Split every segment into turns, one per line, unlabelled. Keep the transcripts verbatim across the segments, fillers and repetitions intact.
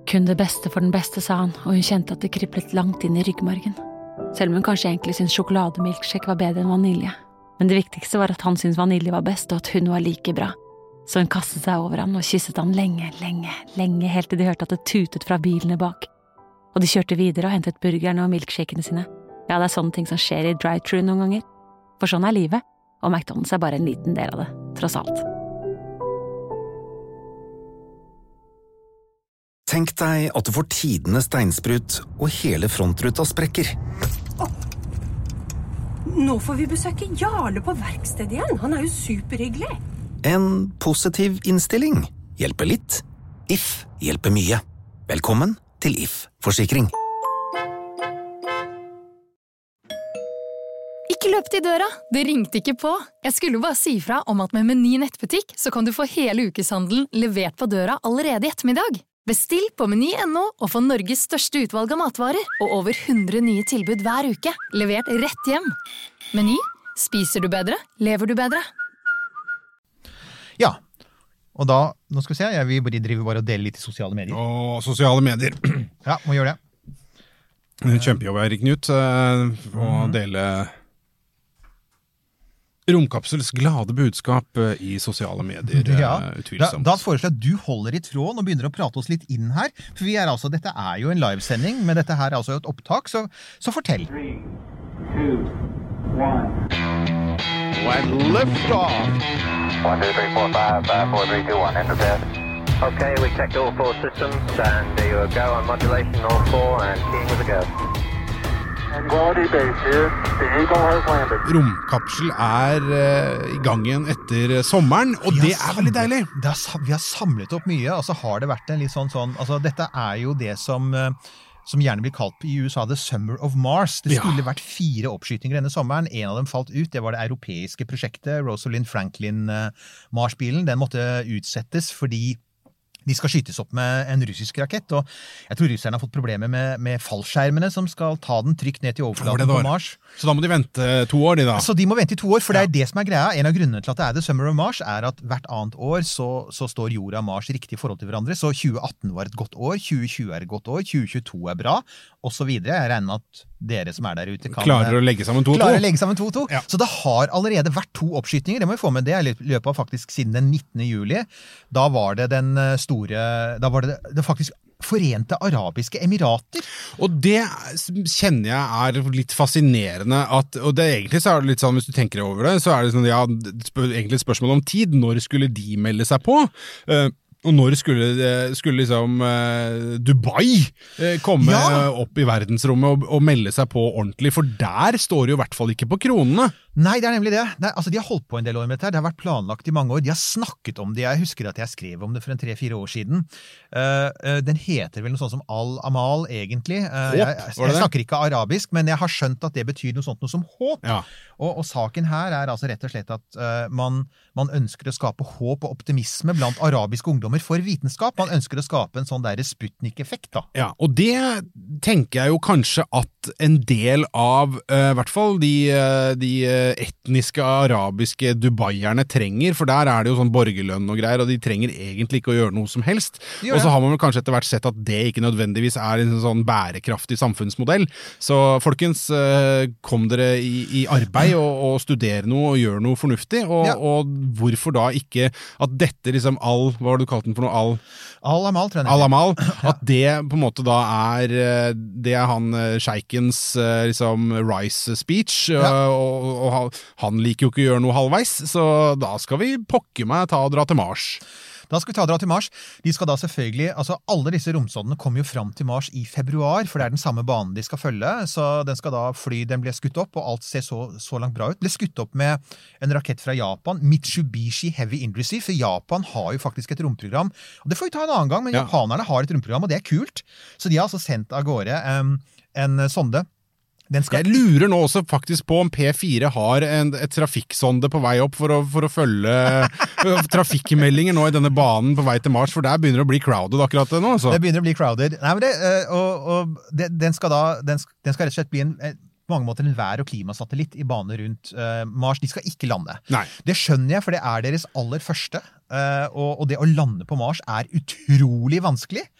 Kun det beste for den beste, sa han, og hun kjente at det kriblet langt inn i ryggmargen. Selv om hun kanskje egentlig syntes sjokolademilkshake var bedre enn vanilje. Men det viktigste var at han syntes vanilje var best, og at hun var like bra. Så hun kastet seg over han og kysset han lenge, lenge, lenge, helt til de hørte at det tutet fra bilene bak. Og de kjørte videre og hentet burgerne og milkshakene sine. Ja, det er sånne ting som skjer i drive-thru noen ganger. For sånn er livet, og McDonald's er bare en liten del av det, tross alt.
Tenk deg at du får tidenes steinsprut, og hele frontruta sprekker.
Oh. Nå får vi besøke Jarle på verkstedet igjen. Han er jo superhyggelig.
En positiv innstilling hjelper litt. If hjelper mye. Velkommen til If Forsikring.
Ikke løp til døra, det ringte ikke på. Jeg skulle bare si fra om at med Meny nettbutikk så kan du få hele ukeshandelen levert på døra allerede i ettermiddag. Bestill på meny punktum no og få Norges største utvalg av matvarer og over hundre nye tilbud hver uke, levert rett hjem. Meny, spiser du bedre, lever du bedre.
Ja, og da, nå skal vi se, jeg vil drive bare og dele litt i sosiale medier.
Åh, sosiale medier.
Ja, må gjøre
det. Kjempejobb, Erik Knut, å dele Romkapsels glade budskap i sosiale medier,
ja,
utvilsomt.
Da, da foreslår jeg at du holder i tråden og begynner å prate oss litt inn her, for vi er altså, dette er jo en livesending, men dette her er altså et opptak, så, så fortell. three, two, one
When lift off. one, two, three, four, five, five, four, three, two, one, enter bed. Okay, we checked all four systems, and there you go on modulation, all four, and keying with a go.
Romkapsel er uh, i gang igjen etter sommeren, og det er samlet, veldig deilig.
Det er, vi har samlet opp mye, altså har det vært en litt sånn sånn, altså dette er jo det som, uh, som gjerne blir kalt i U S A The Summer of Mars. Det skulle ja. vært fire oppskytinger denne sommeren, en av dem falt ut, det var det europeiske prosjektet, Rosalind Franklin uh, Mars-bilen, den måtte utsettes fordi de skal skytes opp med en russisk rakett, og jeg tror russerne har fått problemer med, med fallskjermene som skal ta den trygt ned til overflaten på Mars.
Så da må de vente to år, de da?
Så de må vente i to år, for det er det som er greia. En av grunnene til at det er The Summer of Mars er at hvert annet år så, så står jorda og Mars riktig i forhold til hverandre, så tjue atten var et godt år, tjue tjue er et godt år, tjue tjue-to er bra, og så videre. Jeg regner med at dere som er der ute kan
klarer å legge sammen to og to.
Klarer å legge sammen to og to.
Ja.
Så det har allerede vært to oppskytninger, det må vi få med det, i løpet av faktisk siden den nittende juli. Da var det den store, da var det, det faktisk Forente Arabiske Emirater.
Og det kjenner jeg er litt fascinerende, at, og det egentlig så er det litt sånn, hvis du tenker over det, så er det sånn, ja, egentlig et spørsmål om tid, når skulle de melde seg på? Uh, Og når skulle, skulle liksom uh, Dubai uh, komme ja. opp i verdensrommet og, og melde seg på ordentlig? For der står det jo i hvert fall ikke på kronene.
Nei, det er nemlig det. Nei, altså, de har holdt på en del år med dette. Det har vært planlagt i mange år. De har snakket om det. Jeg husker at jeg skrev om det for en tre-fire år siden. Uh, uh, den heter vel noe sånt som Al-Amal, egentlig. Uh, jeg, jeg, jeg snakker ikke arabisk, men jeg har skjønt at det betyr noe sånt noe som håp.
Ja.
Og, og saken her er altså rett og slett at uh, man, man ønsker å skape håp og optimisme blant arabiske ungdommer for vitenskap. Man ønsker å skape en sånn der Sputnik-effekt, da.
Ja, og det tenker jeg jo kanskje at en del av, uh, i hvert fall de, uh, de etniske arabiske dubaierne trenger, for der er det jo sånn borgerlønn og greier, og de trenger egentlig ikke å gjøre noe som helst. Og så har man vel kanskje etter hvert sett at det ikke nødvendigvis er en sånn bærekraftig samfunnsmodell. Så folkens, uh, kom dere i, i arbeid og, og studere noe og gjøre noe fornuftig, og, ja. og hvorfor da ikke at dette liksom all, hva har du kalt den for noe, all
Al-Amal, tror jeg.
Al-Amal, at det på en måte da er det er han sjeikens liksom Rice speech, ja. og, og han liker jo ikke å gjøre noe halvveis, så da skal vi pokke meg ta og dra til Mars.
Da skal vi ta og dra til Mars. De skal da selvfølgelig, altså alle disse romsondene kommer jo fram til Mars i februar, for det er den samme banen de skal følge, så den skal da fly, den ble skutt opp, og alt ser så, så langt bra ut. Ble skutt opp med en rakett fra Japan, Mitsubishi Heavy Industry, for Japan har jo faktisk et romprogram, og det får vi ta en annen gang, men ja. japanerne har et romprogram, og det er kult. Så de har altså sendt av gårde um, en sonde. Skal...
Jeg lurer nå også faktisk på om P fire har en, et trafikksonde på vei opp for å, for å følge trafikkmeldinger nå i denne banen på vei til Mars, for der begynner det å bli crowded akkurat nå. Så.
Det begynner å bli crowded. Nei, men det, og, og det, den skal da, den skal, den skal rett og slett bli en, på mange måter en vær- og klimasatellitt i bane rundt uh, Mars. De skal ikke lande.
Nei.
Det skjønner jeg, for det er deres aller første, uh, og, og det å lande på Mars er utrolig vanskelig.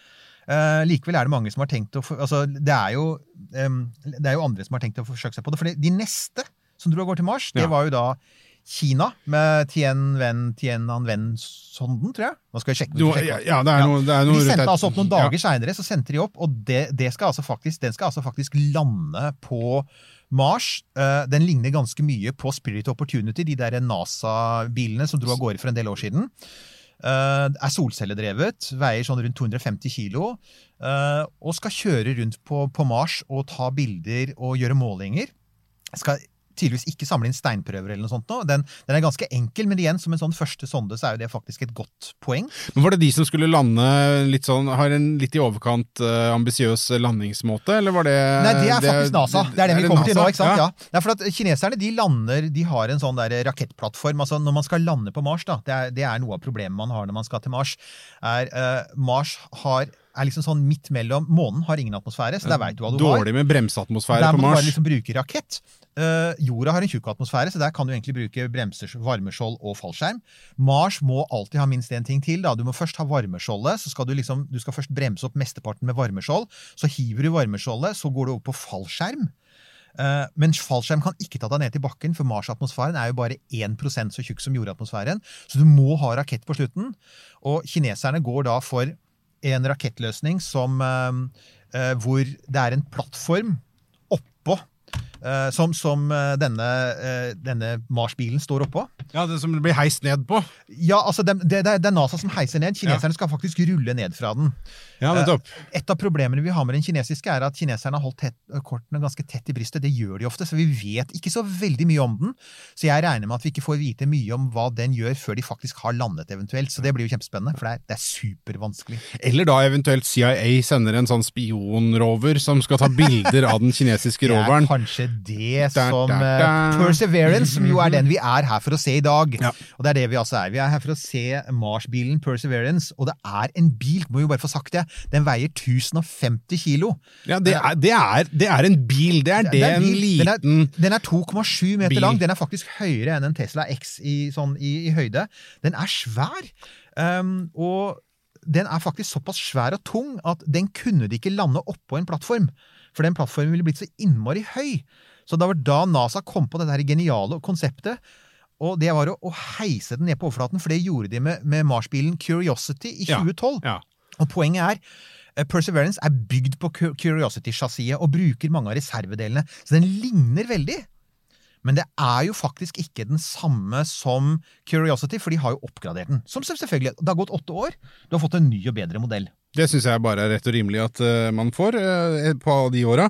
Uh, likevel er det mange som har tenkt å for, altså, det, er jo, um, det er jo andre som har tenkt å forsøke seg på det. For de neste som dro av går til Mars, det ja. var jo da Kina med Tianwen, Tiananmen-sonden, tror jeg. Nå skal jeg sjekke.
No, ja, ja, det er noe, det er noe
de sendte altså opp noen dager
ja.
senere, så sendte de opp, og det, det skal altså faktisk, den skal altså faktisk lande på Mars. Uh, den ligner ganske mye på Spirit Opportunity, de der NASA-bilene som dro av gårde for en del år siden. Uh, er solcelledrevet, veier sånn rundt to hundre og femti kilo, uh, og skal kjøre rundt på, på Mars og ta bilder og gjøre målinger. Skal tydeligvis ikke samle inn steinprøver eller noe sånt nå. Den, den er ganske enkel, men igjen, som en sånn første sonde, så er jo det faktisk et godt poeng.
Men var det de som skulle lande litt sånn, har en litt i overkant uh, ambisiøs landingsmåte, eller var det...
Nei, det er faktisk det, NASA. Det er det vi kommer til nå, ikke sant?
Ja.
Ja. Det er for at kineserne, de lander, de har en sånn der rakettplattform, altså når man skal lande på Mars da, det er, det er noe av problemet man har når man skal til Mars, er uh, Mars har er liksom sånn midt mellom, månen har ingen atmosfære, så der vet du hva du
Dårlig
har.
Dårlig med bremseatmosfære på Mars.
Der må du bare liksom bruke rakett. Uh, jorda har en tjukk atmosfære, så der kan du egentlig bruke bremser, varmeskjold og fallskjerm. Mars må alltid ha minst en ting til. Da. Du må først ha varmeskjoldet, så skal du liksom, du skal først bremse opp mesteparten med varmeskjold, så hiver du varmeskjoldet, så går du opp på fallskjerm. Uh, men fallskjerm kan ikke ta deg ned til bakken, for Mars-atmosfæren er jo bare én prosent så tjukk som jordatmosfæren, så du må ha rakett på slutten. Og kineserne går da for en rakettløsning som, uh, uh, hvor det er en plattform oppå, uh, som, som uh, denne, uh, denne Mars-bilen står oppå.
Ja, det som blir heist ned på.
Ja, altså det, det, det er NASA som heiser ned. Kineserne ja. skal faktisk rulle ned fra den.
Ja, nettopp.
Uh, et av problemene vi har med den kinesiske er at kineserne har holdt tett, kortene ganske tett i brystet. Det gjør de ofte, så vi vet ikke så veldig mye om den. Så jeg regner med at vi ikke får vite mye om hva den gjør før de faktisk har landet eventuelt. Så det blir jo kjempespennende, for det er, det er supervanskelig.
Eller da eventuelt C I A sender en sånn spionrover som skal ta bilder av den kinesiske roveren.
Det er kanskje det som da, da, da. Perseverance, som jo er den vi er her for å se i dag. Ja. Og det er det vi altså er. Vi er her for å se Mars-bilen Perseverance, og det er en bil, må vi bare få sagt det. Den veier tusen og femti kilo.
Ja, det er, det er, det er en bil. Det er det, det er en liten...
Den er, den er to komma sju meter bil. Lang. Den er faktisk høyere enn en Tesla X i, sånn, i, i høyde. Den er svær. Um, og den er faktisk såpass svær og tung at den kunne de ikke lande opp på en plattform. For den plattformen ville blitt så innmari høy. Så det var da NASA kom på det der geniale konseptet, og det var å, å heise den ned på overflaten, for det gjorde de med, med Mars-bilen Curiosity i tjue tolv. Ja, ja. Og poenget er, uh, Perseverance er bygd på Curiosity-chassiet og bruker mange av reservedelene, så den ligner veldig. Men det er jo faktisk ikke den samme som Curiosity, for de har jo oppgradert den. Som selvfølgelig, det har gått åtte år, du har fått en ny og bedre modell. Det
synes jeg bare er rett og rimelig at uh, man får uh, på de åra.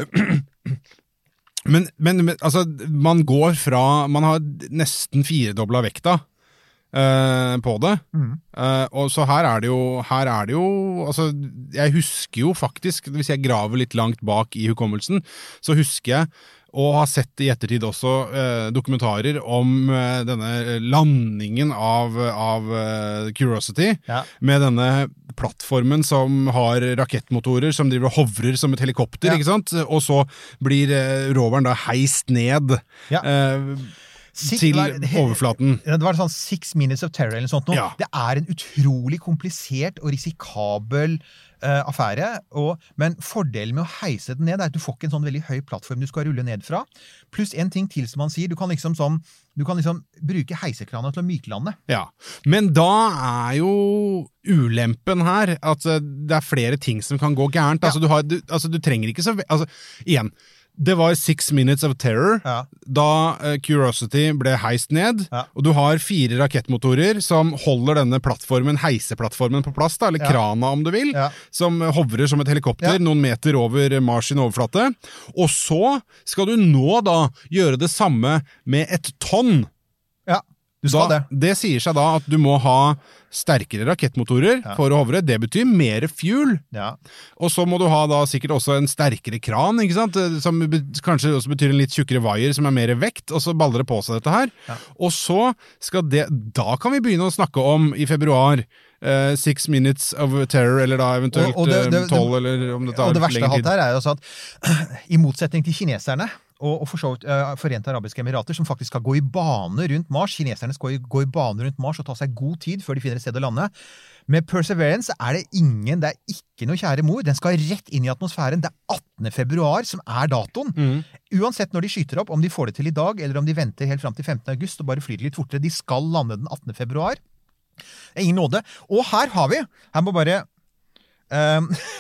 Men, men, men altså, man går fra, man har nesten firedobla vekta uh, på det, mm. uh, og så her er det jo, her er det jo, altså, jeg husker jo faktisk, hvis jeg graver litt langt bak i hukommelsen, så husker jeg, og har sett i ettertid også uh, dokumentarer om uh, denne landingen av, av uh, Curiosity, ja. Med denne plattformen som har rakettmotorer som driver og hovrer som et helikopter, ja. Ikke sant? Og så blir uh, roveren da heist ned ja. uh, Six, til var, overflaten.
Det var sånn Six Minutes of Terror eller sånt noe. Ja. Det er en utrolig komplisert og risikabel uh, affære, og, men fordelen med å heise den ned er at du får ikke en sånn veldig høy plattform du skal rulle ned fra. Pluss en ting til som man sier, du kan liksom, som, du kan liksom bruke heisekrana til å myklande.
Ja, men da er jo ulempen her at det er flere ting som kan gå gærent. Ja. Altså, du har, du, altså du trenger ikke så... Altså, igjen... Det var Six Minutes of Terror, ja. Da uh, Curiosity ble heist ned, ja. Og du har fire rakettmotorer som holder denne plattformen, heiseplattformen på plass, da, eller ja. Krana om du vil, ja. Som hovrer som et helikopter ja. Noen meter over Mars sin overflate. Og så skal du nå da gjøre det samme med et tonn.
Ja, du skal
da, det. Det sier seg da at du må ha sterkere rakettmotorer ja. For å hovre. Det betyr mer fuel. Ja. Og så må du ha da sikkert også en sterkere kran, ikke sant? Som be- kanskje også betyr en litt tjukkere wire som er mer vekt, og så baller det på seg dette her. Ja. Og så skal det, da kan vi begynne å snakke om i februar uh, Six Minutes of Terror, eller da eventuelt og, og det, det, tolv, eller om det tar
og det
verste
av alt her er jo også at i motsetning til kineserne, og, og for så vidt uh, Forente Arabiske Emirater, som faktisk skal gå i bane rundt Mars. Kineserne skal gå i, gå i bane rundt Mars og ta seg god tid før de finner et sted å lande. Med Perseverance er det ingen, det er ikke noe kjære mor, den skal rett inn i atmosfæren, det er attende februar som er datoen. Mm. Uansett når de skyter opp, om de får det til i dag, eller om de venter helt frem til femtende august og bare flyr litt fortere, de skal lande den attende februar. Det er ingen nåde. Og her har vi, her må bare... Um,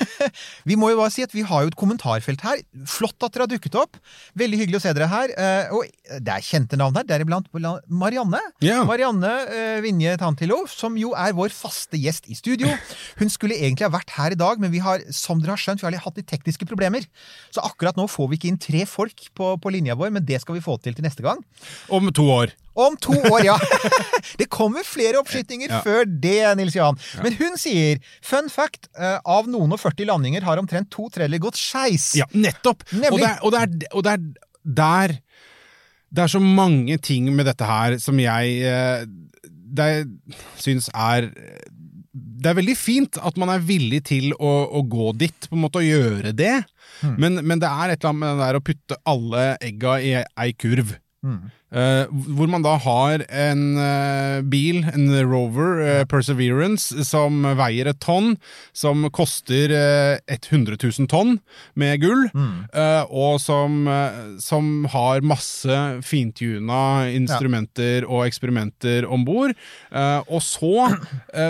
vi må jo bare si at vi har jo et kommentarfelt her. Flott at dere har dukket opp. Veldig hyggelig å se dere her. Uh, og det er kjente navn her, deriblant Marianne. Yeah. Marianne uh, Vinje Tantilov, som jo er vår faste gjest i studio. Hun skulle egentlig ha vært her i dag, men vi har, som dere har skjønt, vi har hatt litt tekniske problemer. Så akkurat nå får vi ikke inn tre folk på, på linja vår, men det skal vi få til til neste gang.
Om to år.
Om to år, ja. Det kommer flere oppskytninger ja. Før det, Nils Johan. Ja. Men hun sier, fun fact, uh, av noen og førti landinger har omtrent to treller gått skeis.
Ja, nettopp. Og det, er, og, det er, og det er der det er så mange ting med dette her som jeg uh, det synes er det er veldig fint at man er villig til å, å gå dit, på en måte å gjøre det. Mm. Men, men det er et eller annet med det der å putte alle egga i ei kurv. Mm. Uh, hvor man da har en uh, bil, en Rover uh, Perseverance, som veier et tonn, som koster uh, hundre tusen tonn med gull, mm. uh, og som, uh, som har masse fintuna instrumenter ja. Og eksperimenter ombord. Uh, og så uh,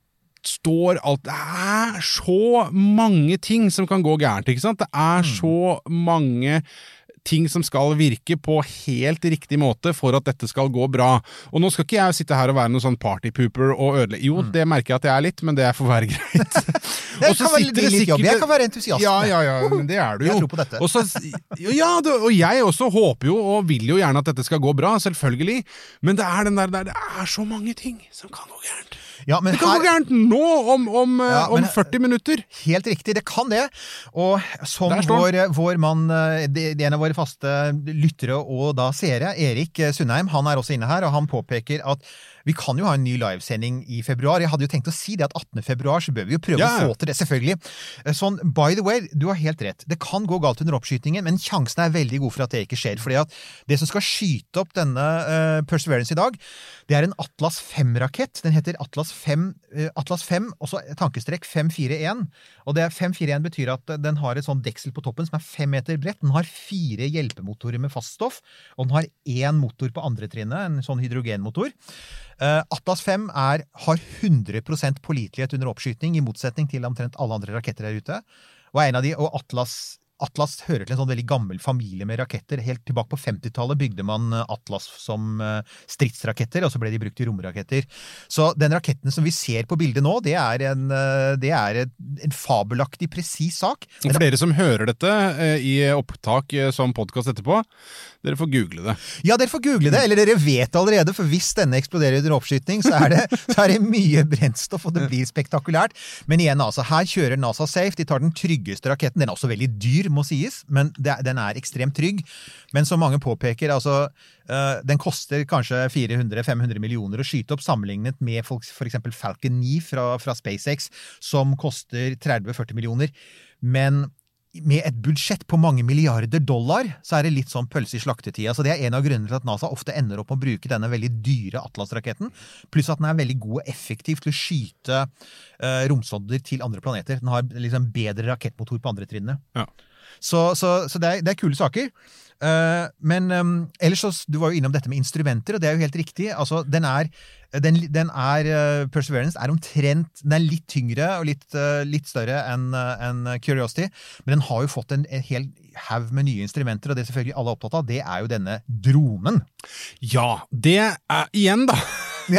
står alt, det er så mange ting som kan gå gærent, ikke sant? Det er mm. så mange ting som skal virke på helt riktig måte for at dette skal gå bra. Og nå skal ikke jeg sitte her og være noen sånn partypooper og ødele. Jo, mm. det merker jeg at jeg er litt, men det får være greit.
Og så sitter det sikkert... Jeg kan være entusiast.
Ja, ja, ja, men det er du jo.
Jeg tror på dette.
Og, så, ja, det, og jeg også håper jo og vil jo gjerne at dette skal gå bra, selvfølgelig. Men det er den der, der det er så mange ting som kan gå gærent. Ja, men det kan her... gå gærent nå, om, om, ja, om førti minutter.
Helt riktig, det kan det. Og som vår, vår mann, det er en av våre faste lyttere og da seere, Erik Sundheim, han er også inne her, og han påpeker at vi kan jo ha en ny livesending i februar. Jeg hadde jo tenkt å si det at attende februar, så bør vi jo prøve ja. Å få til det, selvfølgelig. Sånn, by the way, du har helt rett. Det kan gå galt under oppskytingen, men sjansen er veldig god for at det ikke skjer, fordi at det som skal skyte opp denne uh, Perseverance i dag, det er en Atlas fem-rakett. Den heter Atlas fem, uh, Atlas fem, og så tankestrekk fem fire en. Og det fem fire en betyr at den har et sånn deksel på toppen som er fem meter bredt. Den har fire hjelpemotorer med faststoff, og den har én motor på andre trinnet, en sånn hydrogenmotor. Uh, Atlas fem er, har hundre prosent pålitelighet under oppskyting, i motsetning til omtrent alle andre raketter der ute. Og en av de, og Atlas, Atlas hører til en sånn veldig gammel familie med raketter. Helt tilbake på femtitallet bygde man Atlas som stridsraketter, og så ble de brukt i romraketter. Så den raketten som vi ser på bildet nå, det er en, det er en fabelaktig, presis sak.
Og for dere som hører dette i opptak som podcast etterpå, dere får google det.
Ja, dere får google det, eller dere vet allerede, for hvis denne eksploderer under oppskyting, så er det, så er det mye brennstoff, og det blir spektakulært. Men igjen, altså, her kjører NASA safe, de tar den tryggeste raketten, den er også veldig dyr, må sies, men det, den er ekstremt trygg. Men som mange påpeker, altså, uh, den koster kanskje fire hundre til fem hundre millioner å skyte opp, sammenlignet med for, for eksempel Falcon ni fra, fra SpaceX, som koster tretti til førti millioner. Men med et budsjett på mange milliarder dollar, så er det litt sånn pølse i slaktetida. Så det er en av grunnene til at NASA ofte ender opp med å bruke denne veldig dyre Atlas-raketten, pluss at den er veldig god og effektiv til å skyte uh, romsonder til andre planeter. Den har liksom bedre rakettmotor på andre trinnene. Ja. Så, så, så det, er, det er kule saker. Uh, men um, ellers så, du var jo innom dette med instrumenter, og det er jo helt riktig. Altså, den er, den, den er uh, Perseverance er omtrent, den er litt tyngre og litt, uh, litt større enn uh, en Curiosity, men den har jo fått en, en hel haug med nye instrumenter, og det selvfølgelig alle er opptatt av, det er jo denne dronen.
Ja, det er igjen da.
Ja,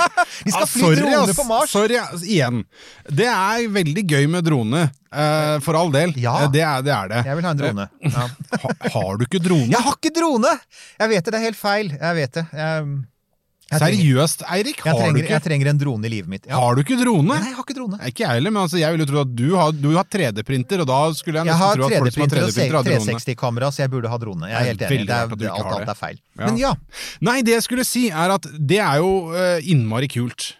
de skal fly
sorry,
droner på Mars.
Sorry, igjen. Det er veldig gøy med drone, uh, for all del. Ja, det er, det er det.
Jeg vil ha en drone. Ja.
Ha, har du ikke drone?
Jeg har ikke drone! Jeg vet det, det er helt feil. Jeg vet det. Jeg...
Seriøst, Eirik?
Jeg trenger, jeg trenger en drone i livet mitt.
Ja. Har du ikke drone?
Nei, jeg har ikke drone.
Ikke jeg heller, men altså, jeg ville tro at du har, du har tre D-printer, og da skulle jeg nesten jeg tro at folk som har tre D-printer har drone. Jeg har tre seksti-kamera, så jeg burde ha drone. Jeg er helt enig. Det er, alt, alt er feil. Ja. Men ja. Nei, det jeg skulle si er at det er jo uh, innmari kult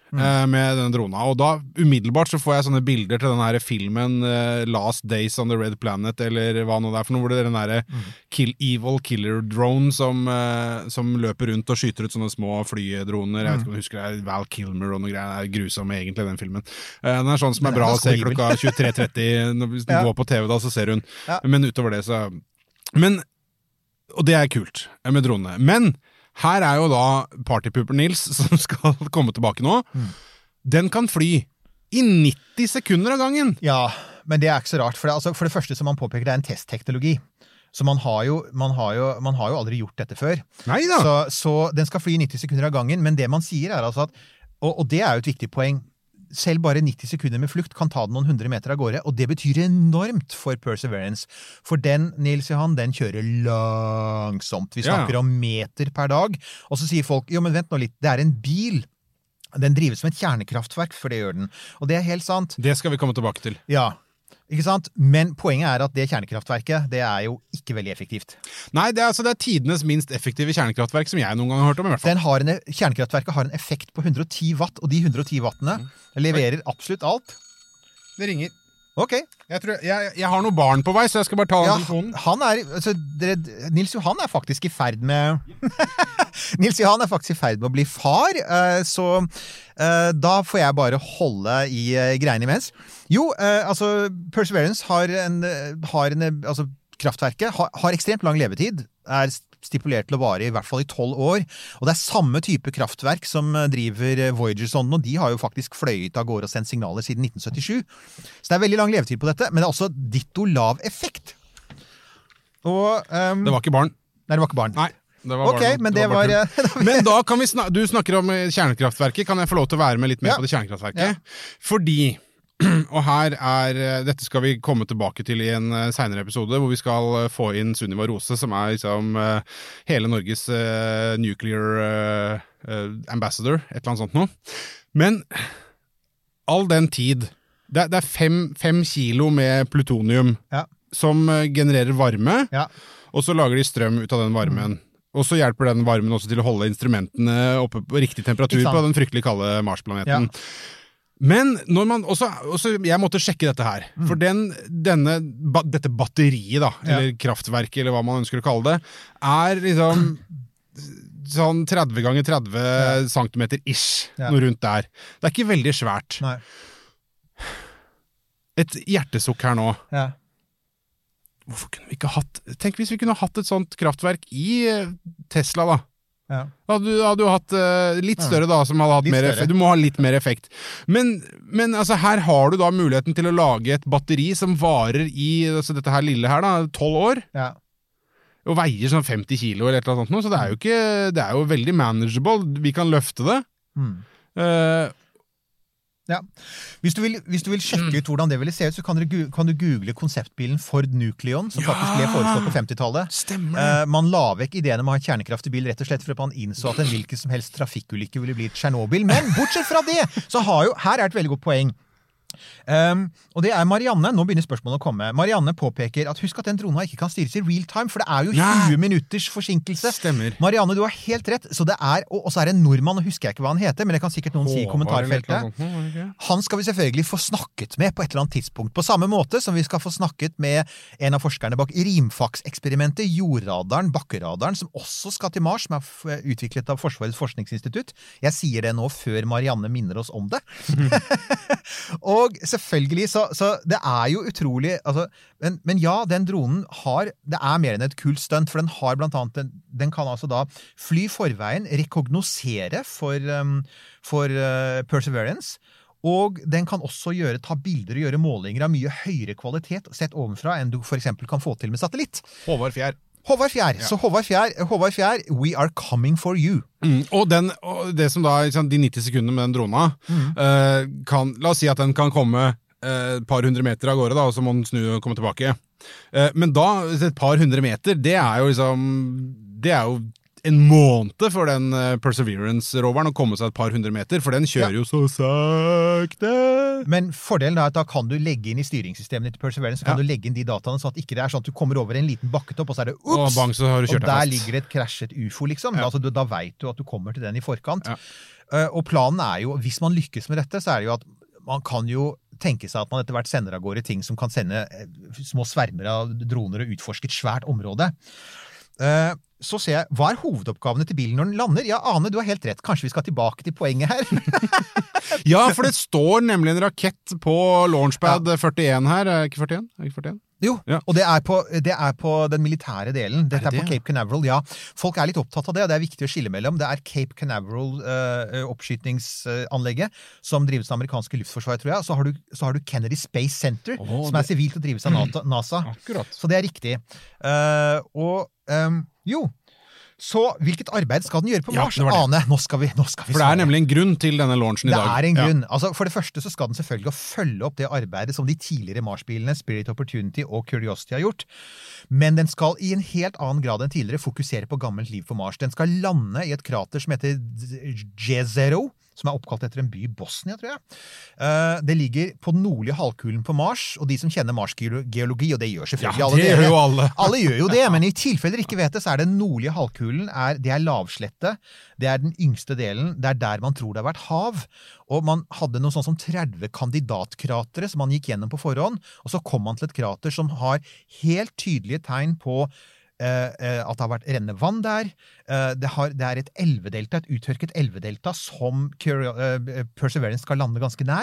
mm. uh, med denne drona, og da umiddelbart så får jeg sånne bilder til den her filmen uh, Last Days on the Red Planet, eller hva nå det er for noe, hvor det er den der mm. kill, evil killer drone som, uh, som løper rundt og skyter ut sånne små flydroner, jeg vet ikke om du husker det, Val Kilmer og noe greier, det er grusom egentlig den filmen. Uh, den er sånn som er bra å se klokka tjuetre tretti, når du ja. går på T V da, så ser hun, ja. men utover det så... Men, og det er kult med dronene, men her er jo da Partypooper Nils som skal komme tilbake nå. Mm. Den kan fly i nitti sekunder av gangen.
Ja, men det er ikke så rart. For det, altså, for det første som man påpeker, det er en testteknologi. Så man har jo, man har jo, man har jo aldri gjort dette før.
Neida.
Så, så den skal fly i nitti sekunder av gangen, men det man sier er altså at, og, og det er jo et viktig poeng, selv bare nitti sekunder med flukt kan ta den noen hundre meter av gårde, og det betyr enormt for Perseverance. For den, Nils Johan, den kjører langsomt. Vi snakker ja. om meter per dag. Og så sier folk, jo, men vent nå litt, det er en bil. Den drives som et kjernekraftverk, for det gjør den. Og det er helt sant.
Det skal vi komme tilbake til.
Ja, ikke sant? Men poenget er at det kjernekraftverket, det er jo ikke veldig effektivt.
Nei, det er, altså, det er tidenes minst effektive kjernekraftverk som jeg noen gang har hørt om i hvert fall.
Den har en, kjernekraftverket har en effekt på hundre og ti watt, og de hundre og ti wattene mm. leverer absolutt alt.
Det ringer.
Ok.
Jeg, tror, jeg, jeg har noen barn på vei, så jeg skal bare ta
ja,
telefonen.
Han er, altså, dere, Nils Johan er faktisk i ferd med... Nils Johan er faktisk i ferd med å bli far, uh, så uh, da får jeg bare holde i uh, greiene imens. Jo, uh, altså, Perseverance har en, har en altså, kraftverket har, har ekstremt lang levetid, er stipulert til å vare i hvert fall i tolv år, og det er samme type kraftverk som driver Voyager-sonden, og de har jo faktisk fløyet av gårde og sendt signaler siden nitten syttisju. Så det er veldig lang levetid på dette, men det er også ditto lav effekt. Og, um,
det var ikke barn.
Nei, det var ikke barn.
Nei. Det var
ok, men det, det var...
var men da kan vi snak- du snakker om kjernekraftverket, kan jeg få lov til å være med litt mer ja. på det kjernekraftverket? Ja. Fordi, og her er, dette skal vi komme tilbake til i en senere episode, hvor vi skal få inn Sunniva Rose, som er liksom hele Norges uh, nuclear uh, uh, ambassador, et eller annet sånt nå. Men all den tid, det, det er fem, fem kilo med plutonium ja. som genererer varme, ja. og så lager de strøm ut av den varmen. Mm. Og så hjelper den varmen også til å holde instrumentene oppe på riktig temperatur på den fryktelig kalde Mars-planeten. Ja. Men når man også, også, jeg måtte sjekke dette her, mm. for den, denne, ba, dette batteriet da, ja. eller kraftverket, eller hva man ønsker å kalle det, er liksom sånn tretti ganger tretti ja. centimeter ish, ja. noe rundt der. Det er ikke veldig svært.
Nei.
Et hjertesukk her nå.
Ja.
Hvorfor kunne vi ikke hatt... Tenk hvis vi kunne hatt et sånt kraftverk i Tesla, da.
Ja.
Hadde du hadde jo hatt uh, litt større, da, som hadde hatt litt mer effekt. Du må ha litt mer effekt. Men, men altså, her har du da muligheten til å lage et batteri som varer i altså, dette her lille her, da, tolv år.
Ja.
Og veier sånn femti kilo eller et eller annet sånt, så det er jo ikke... Det er jo veldig manageable. Vi kan løfte det.
Mm.
Uh,
Ja. Hvis du, vil, hvis du vil sjekke ut hvordan det ville se ut, så kan du, kan du google konseptbilen Ford Nucleon, som ja! faktisk ble foreslått på femtitallet.
Stemmer.
Uh, man la vekk ideen om å ha en kjernekraftig bil, rett og slett for at man innså at en hvilken som helst trafikkulykke ville bli et Tsjernobyl. Men bortsett fra det, så har jo, her er et veldig godt poeng. Um, og det er Marianne, nå begynner spørsmålet å komme. Marianne påpeker at husk at den drona ikke kan styres i real time, for det er jo tjue minutters forsinkelse.
Stemmer.
Marianne, du har helt rett, så det er, og, og så er det en nordmann, og husker jeg ikke hva han heter, men det kan sikkert noen si i kommentarfeltet. Han skal vi selvfølgelig få snakket med på et eller annet tidspunkt, på samme måte som vi skal få snakket med en av forskerne bak Rimfax-eksperimentet, jordradaren, bakkeradaren, som også skal til Mars, som er utviklet av Forsvarets forskningsinstitutt. Jeg sier det nå før Marianne minner oss om det. Og Og selvfølgelig, så, så det er jo utrolig, altså, men, men ja, den dronen har, det er mer enn et kult stunt, for den har blant annet, den, den kan altså da fly forveien, rekognosere for, um, for uh, Perseverance, og den kan også gjøre, ta bilder og gjøre målinger av mye høyere kvalitet sett ovenfra enn du for eksempel kan få til med satellitt.
Håvard Fjær.
Håvard Fjær. Ja. Så Håvard Fjær, Håvard Fjær, we are coming for you.
Mm, og, den, og det som da, de nitti sekunder med den drona, mm. uh, kan, la oss si at den kan komme et uh, par hundre meter av gårde, da, og så må den snu og komme tilbake. Uh, men da, et par hundre meter, det er jo liksom, det er jo en måned for den Perseverance-roveren å komme seg et par hundre meter, for den kjører ja. jo så sakte.
Men fordelen er at da kan du legge inn i styringssystemet til Perseverance, så kan ja. du legge inn de dataene, så at ikke det er sånn at du kommer over en liten bakketopp, og så er det ups,
og, bang, så har du kjørt
og der
fast.
ligger det et krasjet U F O, liksom. Ja. Altså, da vet du at du kommer til den i forkant.
Ja.
Uh, og planen er jo, hvis man lykkes med dette, så er det jo at man kan jo tenke seg at man etter hvert sender av gårde ting som kan sende små svermer av droner og utforske et svært område. Uh, så ser jeg, hva er hovedoppgavene til bilen når den lander? Ja, Ane, du har helt rett. Kanskje vi skal tilbake til poenget her?
Ja, for det står nemlig en rakett på Launchpad ja. førtien her. Er det ikke førtien? Er det ikke førtien?
Jo,
ja.
og det er, på, det er på den militære delen. Dette er, det? er på Cape Canaveral, ja. Folk er litt opptatt av det, og det er viktig å skille mellom. Det er Cape Canaveral uh, oppskytningsanlegget, som drives av amerikanske luftforsvaret, tror jeg. Så har du, så har du Kennedy Space Center, oh, som er det... sivilt og drives av NASA.
Akkurat.
Så det er riktig. Uh, og, um, jo... Så hvilket arbeid skal den gjøre på Mars? Ja, det det. Ane, nå skal vi, nå skal vi
For det er nemlig en grunn til denne launchen i dag.
Det er en grunn. Ja. Altså, for det første så skal den selvfølgelig følge opp det arbeidet som de tidligere Mars-bilene, Spirit, Opportunity og Curiosity har gjort. Men den skal i en helt annen grad enn tidligere fokusere på gammelt liv på Mars. Den skal lande i et krater som heter Jezero, som er oppkalt etter en by i Bosnia, tror jeg. Det ligger på den nordlige halvkulen på Mars, og de som kjenner Mars-geologi, og det gjør selvfølgelig
ja,
alle
det. Gjør jo alle.
Alle gjør jo det, men i tilfeller ikke vet det, så er den nordlige halvkulen, er, det er lavslette, det er den yngste delen, det er der man tror det har vært hav, og man hadde noen sånn som tretti kandidatkratere som man gikk gjennom på forhånd, og så kom man til et krater som har helt tydelige tegn på Uh, uh, at det har vært rennende vann der. Uh, det, har, det er et elvedelta, et uttørket elvedelta som uh, Perseverance skal lande ganske nær.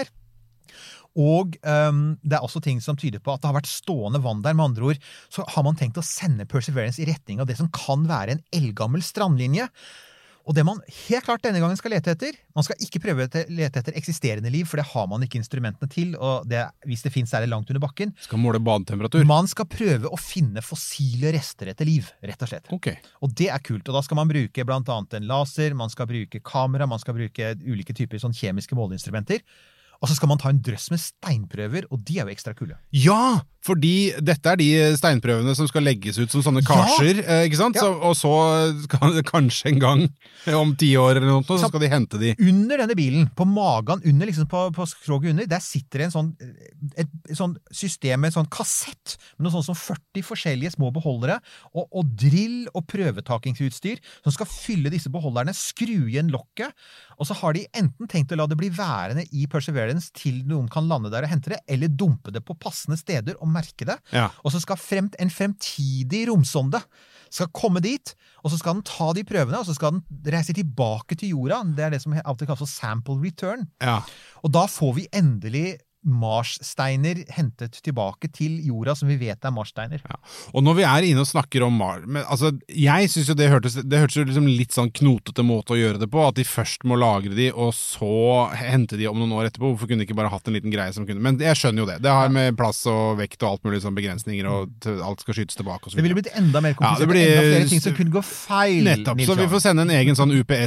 Og um, det er også ting som tyder på at det har vært stående vann der. Med andre ord så har man tenkt å sende Perseverance i retning av det som kan være en eldgammel strandlinje. Og det man helt klart denne gangen skal lete etter, man skal ikke prøve å lete etter eksisterende liv, for det har man ikke instrumentene til, og det, hvis det finnes, er det langt under bakken.
Skal måle badetemperatur?
Man skal prøve å finne fossile rester etter liv, rett og slett.
Okay.
Og det er kult, og da skal man bruke blant annet en laser, man skal bruke kamera, man skal bruke ulike typer sånn kjemiske måleinstrumenter, og så skal man ta en drøss med steinprøver, og de er jo ekstra kule.
Ja! Fordi dette er de steinprøvene som skal legges ut som sånne karser, ja. ikke sant? Ja. Så, og så skal det kanskje en gang, om ti år eller noe, så skal de hente de.
Under denne bilen, på magen, under, liksom på, på skroget under, der sitter det en sånn, et, et sånn system med en sånn kassett, med noe sånn som førti forskjellige små beholdere, og, og drill og prøvetakingsutstyr, som skal fylle disse beholderne, skru igjen lokket, og så har de enten tenkt å la det bli værende i Perseverance til noen kan lande der og hente det, eller dumpe det på passende steder og merke det. Ja. Og så skal frem, en fremtidig romsonde skal komme dit, og så skal den ta de prøvene, og så skal den reise tilbake til jorda. Det er det som alltid kalles sample return. Ja. Og da får vi endelig Mars-steiner hentet tilbake til jorda som vi vet er Mars-steiner.
Ja. Og når vi er inne og snakker om Mars, men, altså, jeg synes jo det hørtes, det hørtes jo liksom litt sånn knotete måte å gjøre det på, at de først må lagre de, og så hente de om noen år etterpå. Hvorfor kunne de ikke bare hatt en liten greie som kunne? Men jeg skjønner jo det. Det har med plass og vekt og alt mulig sånn begrensninger, og alt skal skytes tilbake. Og så
det ville blitt enda mer komplisert, ja, blir, enda flere ting som kunne gå feil.
Nettopp, så vi får sende en egen sånn U P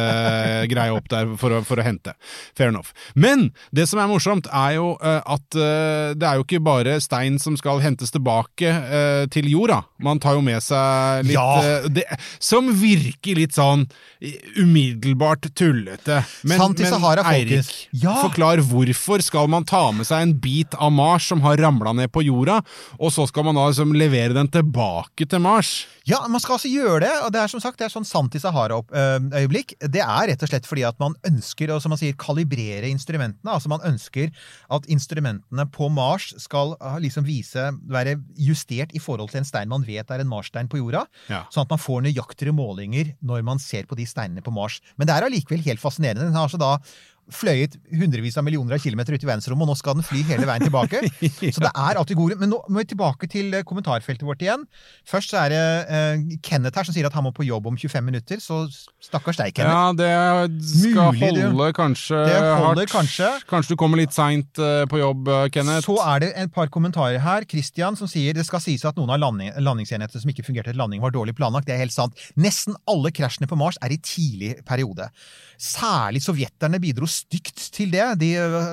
S-greie opp der for å, for å hente. Fair enough. Men det som er morsomt er jo at uh, det er jo ikke bare stein som skal hentes tilbake uh, til jorda. Man tar jo med seg litt ja. uh, det, som virker litt sånn umiddelbart tullete. Men,
Sant i Sahara,
Eirik, ja. forklar hvorfor skal man ta med seg en bit av Mars som har ramlet ned på jorda, og så skal man da liksom levere den tilbake til Mars?
Ja, man skal altså gjøre det, og det er som sagt, det er sånn Sant i Sahara-øyeblikk. Det er rett og slett fordi at man ønsker, og som man sier, kalibrere instrumentene. Altså man ønsker at instrumentene på Mars skal liksom vise, være justert i forhold til en stein man vet er en Mars-stein på jorda, ja. Sånn at man får nøyaktigere målinger når man ser på de steinene på Mars. Men det er allikevel helt fascinerende. Den har altså da fløyet hundrevis av millioner av kilometer ut i verdensrommet, og nå skal den fly hele veien tilbake. ja. Så det er alltid gode. Men nå må vi tilbake til kommentarfeltet vårt igjen. Først så er det uh, Kenneth her som sier at han må på jobb om tjuefem minutter, så stakkars deg, Kenneth.
Ja, det skal Mulig, holde kanskje
det holder
hardt.
Kanskje.
Kanskje du kommer litt sent uh, på jobb, Kenneth.
Så er det et par kommentarer her. Christian som sier det skal sies at noen av landing, landingsenhetene som ikke fungerte til landing var dårlig planlagt. Det er helt sant. Nesten alle krasjene på Mars er i tidlig periode. Særlig sovjeterne bidro stygt til det. De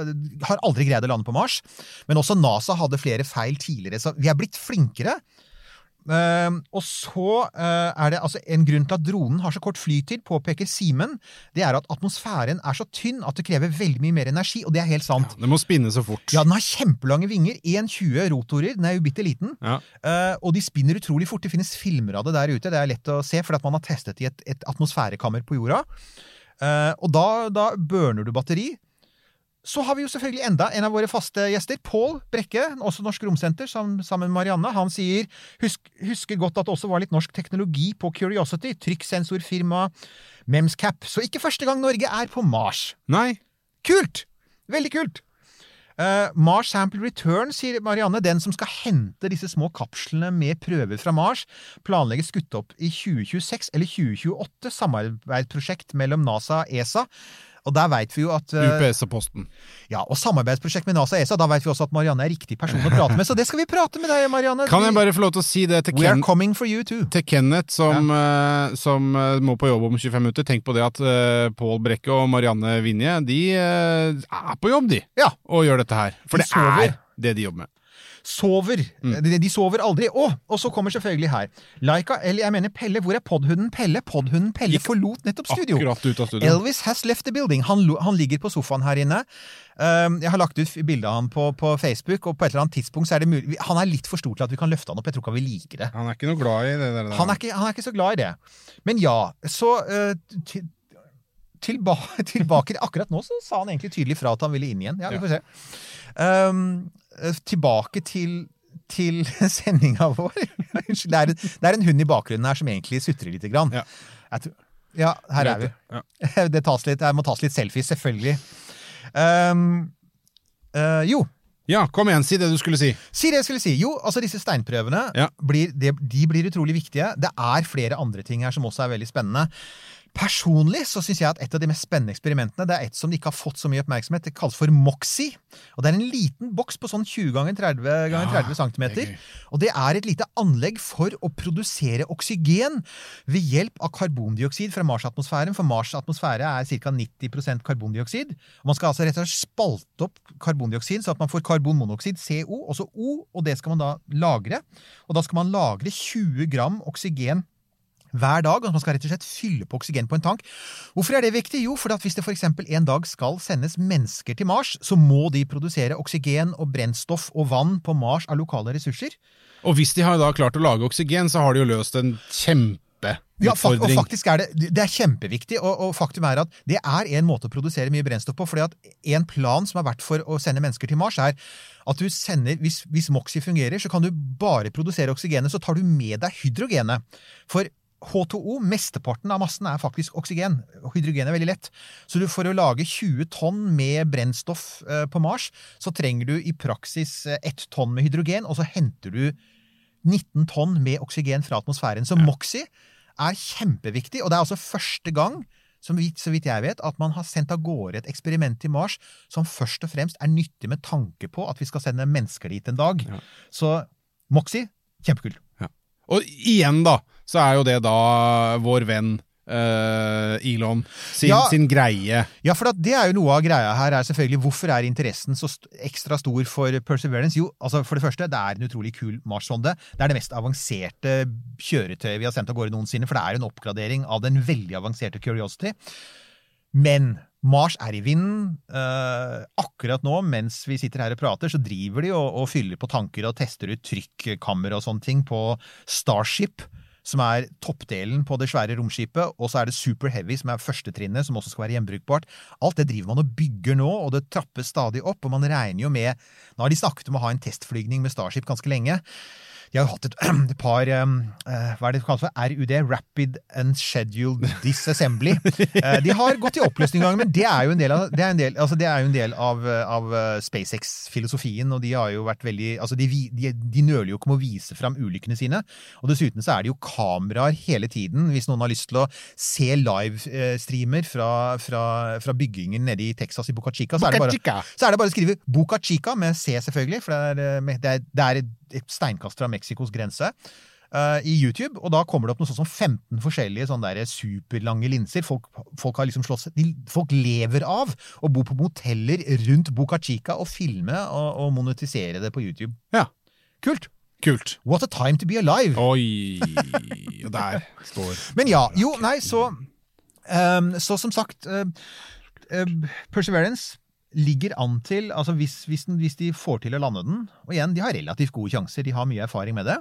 har aldri greid å lande på Mars. Men også NASA hadde flere feil tidligere, så vi er blitt flinkere Uh, og så uh, er det altså en grunn til at dronen har så kort flytid, påpeker Simen. Det er at atmosfæren er så tynn at det krever veldig mye mer energi, og det er helt sant.
Ja, det må spinne så fort.
Ja, den har kjempelange vinger, en komma tjue rotorer, den er jo bitteliten.
Ja.
Uh, og de spinner utrolig fort, det finnes filmer av det der ute, det er lett å se, for at man har testet i et, et atmosfærekammer på jorda. Uh, og da, da burner du batteri. Så har vi jo selvfølgelig enda en av våre faste gjester, Pål Brekke, også Norsk Romsenter, sammen med Marianne. Han sier, husk, husker godt at det også var litt norsk teknologi på Curiosity, trykksensorfirma Memscap. Så ikke første gang Norge er på Mars.
Nei.
Kult! Veldig kult! Uh, Mars Sample Return, sier Marianne, den som skal hente disse små kapslene med prøver fra Mars, planlegges skutt opp i tjue tjueseks eller tjue tjueåtte, samarbeidsprosjekt mellom NASA og E S A. Og der vet vi jo at... Uh,
U P S-posten.
Ja, og samarbeidsprosjekt med NASA og E S A, da vet vi også at Marianne er riktig person å prate med, så det skal vi prate med deg, Marianne.
Kan jeg bare få lov til å si det til,
We
Ken
are coming for you too.
til Kenneth, som,
Ja.
uh, som uh, må på jobb om tjuefem minutter. Tenk på det at uh, Pål Brekke og Marianne Vinje, de uh, er på jobb, de,
Ja.
og gjør dette her. For
De
det
sover.
er det de jobber med.
Sover. De, de sover aldri. Å, og så kommer selvfølgelig her. Laika, eller jeg mener Pelle, hvor er poddhunden Pelle? Poddhunden Pelle
Gikk
forlot nettopp studio.
Akkurat ut av studio.
Elvis has left the building. Han, lo- han ligger på sofaen her inne. Um, jeg har lagt ut bilde av han på, på Facebook, og på et eller annet tidspunkt så er det mulig. Han er litt for stor til at vi kan løfte han opp. Jeg tror ikke han vil like det.
Han er ikke noe glad i det der.
Han er ikke, han er ikke så glad i det. Men ja, så uh, til, tilba, tilbake Akkurat nå så sa han egentlig tydelig fra at han ville inn igjen. Ja, vi får se. Um, tilbake til til sendinga vår. Unnskyld, det er, en, det er en hund i bakgrunnen her som egentlig sutrer litt grann.
Ja.
Jeg tror, ja, her er vi.
Ja.
Det tas litt, jeg må tas litt selfies, selvfølgelig. Um, uh, jo,
Ja, kom igjen, si det du skulle si.
Si det jeg skulle si. Jo, altså disse steinprøvene,
Ja.
blir, de, de blir utrolig viktige. Det er flere andre ting her som også er veldig spennende. Personlig så synes jeg at et av de mest spennende eksperimentene, det er et som de ikke har fått så mye oppmerksomhet, det kalles for MOXIE, og det er en liten boks på sånn tjue ganger tretti ganger tretti centimeter,
det er gøy.
og det er et lite anlegg for å produsere oksygen ved hjelp av karbondioksid fra Mars-atmosfæren, for Mars-atmosfære er ca. nitti prosent karbondioksid, og man skal altså rett og slett spalte opp karbondioksid, så at man får karbonmonoksid, C O, også O, og det skal man da lagre, og da skal man lagre tjue gram oksygen hver dag, og man skal rett og slett fylle på oksygen på en tank. Hvorfor er det viktig? Jo, for at hvis det for eksempel en dag skal sendes mennesker til Mars, så må de produsere oksygen og brennstoff og vann på Mars av lokale ressurser.
Og hvis de har da klart å lage oksygen, så har de jo løst en kjempeutfordring.
Ja, fak- og faktisk er det, det er kjempeviktig, og, og faktum er at det er en måte å produsere mye brennstoff på, fordi at en plan som har vært for å sende mennesker til Mars er at du sender, hvis, hvis MOXIE fungerer, så kan du bare produsere oksygenet, så tar du med deg hydrogenet. For H to O, mesteparten av massen er faktisk oksygen. Hydrogen er veldig lett. Så du, for å lage tjue tonn med brennstoff eh, på Mars, så trenger du i praksis eh, ett tonn med hydrogen, og så henter du nitten tonn med oksygen fra atmosfæren. Så MOXIE er kjempeviktig, og det er altså første gang, som vi, så vidt jeg vet, at man har sendt av gårde et eksperiment til Mars som først og fremst er nyttig med tanke på at vi skal sende mennesker dit en dag.
Ja.
Så MOXIE, kjempekult.
Og igjen da, så er jo det da vår venn uh, Elon sin,
Ja.
sin greie.
Ja, for at det er jo noe av greia her, er selvfølgelig hvorfor er interessen så st- ekstra stor for Perseverance? Jo, altså for det første, det er en utrolig kul Mars-sonde. Det er det mest avanserte kjøretøyet vi har sendt av gårde noensinne, for det er en oppgradering av den veldig avanserte Curiosity. Men Mars er i vinden. Uh, akkurat nå, mens vi sitter her og prater, så driver de og, og fyller på tanker og tester ut trykkammer og sånne ting på Starship, som er toppdelen på det svære romskipet, og så er det Super Heavy, som er første trinnet, som også skal være gjenbrukbart. Alt det driver man og bygger nå, og det trappes stadig opp, og man regner jo med, nå har de snakket om å ha en testflygning med Starship ganske lenge. De har jo hatt et, et par, um, uh, hva er det kalt for, R U D, Rapid Unscheduled Disassembly. Uh, de har gått i oppløsning en gang, men det er jo en del av, det er en del, altså det er jo en del av, av uh, SpaceX-filosofien, og de har jo vært veldig, altså de, de, de nøler jo ikke om å vise frem ulykkene sine, og dessuten så er det jo kameraer hele tiden, hvis noen har lyst til å se livestreamer fra, fra, fra byggingen nede i Texas i Boca Chica, så er det bare,
Chica.
så er det bare å skrive Boca Chica med C selvfølgelig, for det er, uh, det er, det er et et steinkast fra Mexikos grense uh, i YouTube, og da kommer det opp noe sånn som femten forskjellige sånne der superlange linser. Folk, folk har liksom slått seg, de, folk lever av å bo på moteller rundt Boca Chica og filme og, og monetisere det på YouTube.
Ja.
Kult!
Kult.
What a time to be alive!
Oi, og der står...
Men ja, jo, nei, så, um, så som sagt, uh, uh, Perseverance ligger an til, altså hvis, hvis, den, hvis de får til å lande den, og igjen, de har relativt gode sjanser, de har mye erfaring med det,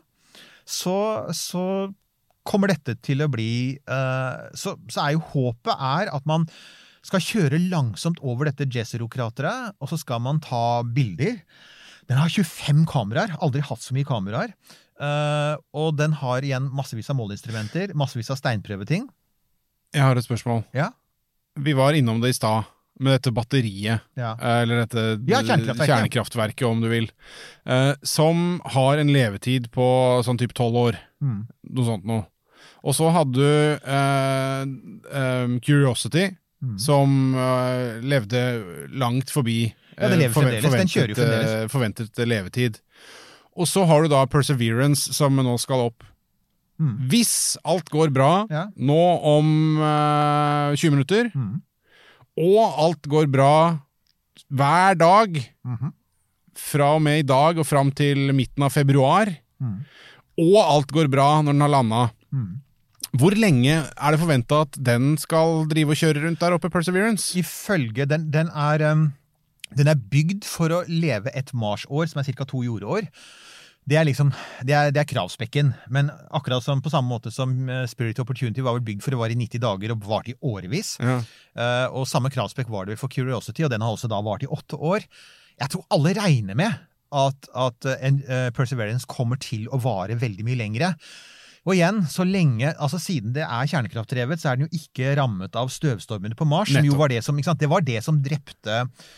så, så kommer dette til å bli, uh, så, så er jo håpet er at man skal kjøre langsomt over dette Jezero-krateret, og så skal man ta bilder. Den har tjuefem kameraer, aldri hatt så mye kameraer, uh, og den har igjen massevis av måleinstrumenter, massevis av steinprøveting.
Jeg har et spørsmål.
Ja?
Vi var innom det i stad, med dette batteriet,
Ja.
eller dette
Ja, kjernekraftverket.
kjernekraftverket, om du vil, eh, som har en levetid på sånn typ tolv år,
Mm.
noe sånt noe. Og så hadde du eh, eh, Curiosity,
Mm.
som eh, levde langt forbi
Ja, det lever
eh, forve-
fremdeles. Den kjører jo
forventet,
fremdeles.
eh, forventet levetid. Og så har du da Perseverance, som nå skal opp.
Mm.
Hvis alt går bra,
Ja.
nå om eh, tjue minutter,
Mm.
og alt går bra hver dag,
Mhm.
fra og med i dag og fram til midten av februar,
Mm.
og alt går bra når den har landet.
Mm.
Hvor lenge er det forventet at den skal drive og kjøre rundt der oppe, Perseverance?
Ifølge, den, den, er, um, den er bygd for å leve et Mars-år, som er cirka to jordår. Det er liksom, det er, det er kravspekken, men akkurat som på samme måte som uh, Spirit Opportunity var vel bygd for å vare i nitti dager og vart i årevis.
Ja.
Uh, og samme kravspekk var det vel for Curiosity, og den har også da vart i åtte år. Jeg tror alle regner med at, at uh, en, uh, Perseverance kommer til å vare veldig mye lengre. Og igjen, så lenge, altså siden det er kjernekraftdrevet, så er den jo ikke rammet av støvstormene på Mars, som jo
Nettopp.
var det som, ikke sant, det var det som drepte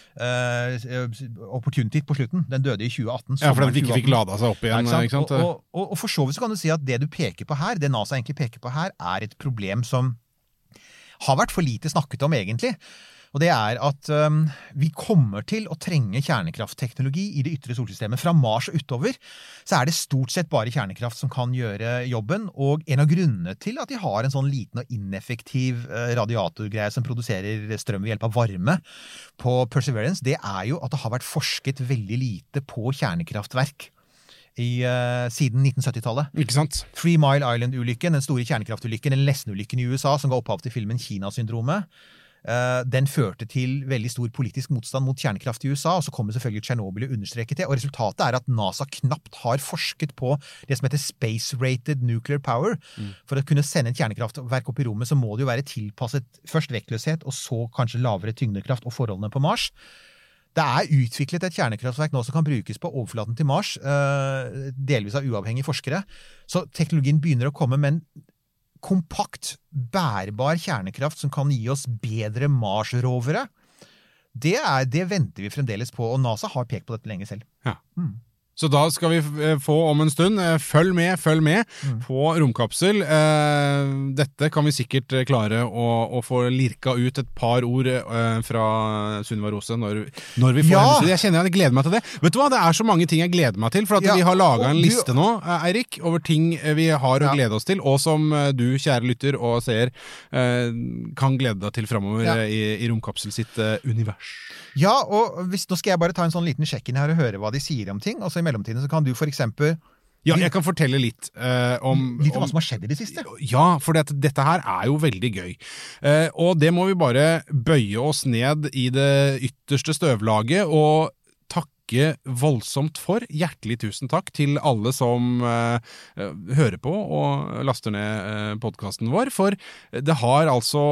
uh, Opportunity på slutten. Den døde i tjue atten.
Ja, for
sommeren
den ikke fikk
tjue atten.
lada seg opp igjen,
Ja,
ikke sant?
Og, og, og, og for så vidt så kan du si at det du peker på her, det NASA egentlig peker på her, er et problem som har vært for lite snakket om egentlig. Og det er at um, vi kommer til å trenge kjernekraftteknologi i det ytre solsystemet. Fra Mars og utover så er det stort sett bare kjernekraft som kan gjøre jobben, og en av grunnene til at de har en sånn liten og ineffektiv uh, radiatorgreie som produserer strøm ved hjelp av varme på Perseverance, det er jo at det har vært forsket veldig lite på kjernekraftverk i, uh, siden nitten syttitallet.
Ikke sant?
Three Mile Island-ulykken, den store kjernekraftulykken, den nesten-ulykken i U S A, som ga opphav til filmen Kina-syndromet, uh, den førte til veldig stor politisk motstand mot kjernekraft i U S A, og så kommer selvfølgelig Chernobyl og understreket det, og resultatet er at NASA knapt har forsket på det som heter Space-Rated Nuclear Power. Mm. For å kunne sende et kjernekraftverk opp i rommet, så må det jo være tilpasset først vektløshet, og så kanskje lavere tyngdekraft og forholdene på Mars. Det er utviklet et kjernekraftverk nå som kan brukes på overflaten til Mars, delvis av uavhengige forskere. Så teknologien begynner å komme, men kompakt, bærbar kjernekraft som kan gi oss bedre Mars-rovere, det, er, det venter vi fremdeles på, og NASA har pekt på dette lenge selv.
Ja.
Mm.
Så da skal vi få om en stund, følg med, følg med mm. på Romkapsel. Dette kan vi sikkert klare å, å få lirka ut et par ord fra Sunniva Rose når, når vi får
Ja!
henne. Jeg kjenner jeg gleder meg til det. Vet du hva, det er så mange ting jeg gleder meg til, for at
Ja,
vi har laget en
og du-
liste nå, Eirik, over ting vi har å
Ja.
glede oss til, og som du, kjære lytter og seer, kan glede deg til fremover
Ja.
i, i Romkapsel sitt univers.
Ja, og hvis, nå skal jeg bare ta en sånn liten sjekk inn her og høre hva de sier om ting, og så i mellomtiden så kan du for eksempel
Ja, jeg kan fortelle litt eh, om...
litt om
om
hva som har skjedd i det siste.
Ja, for det, dette her er jo veldig gøy. Eh, og det må vi bare bøye oss ned i det ytterste støvlaget og takke voldsomt for. Hjertelig tusen takk til alle som eh, hører på og laster ned eh, podcasten vår, for det har altså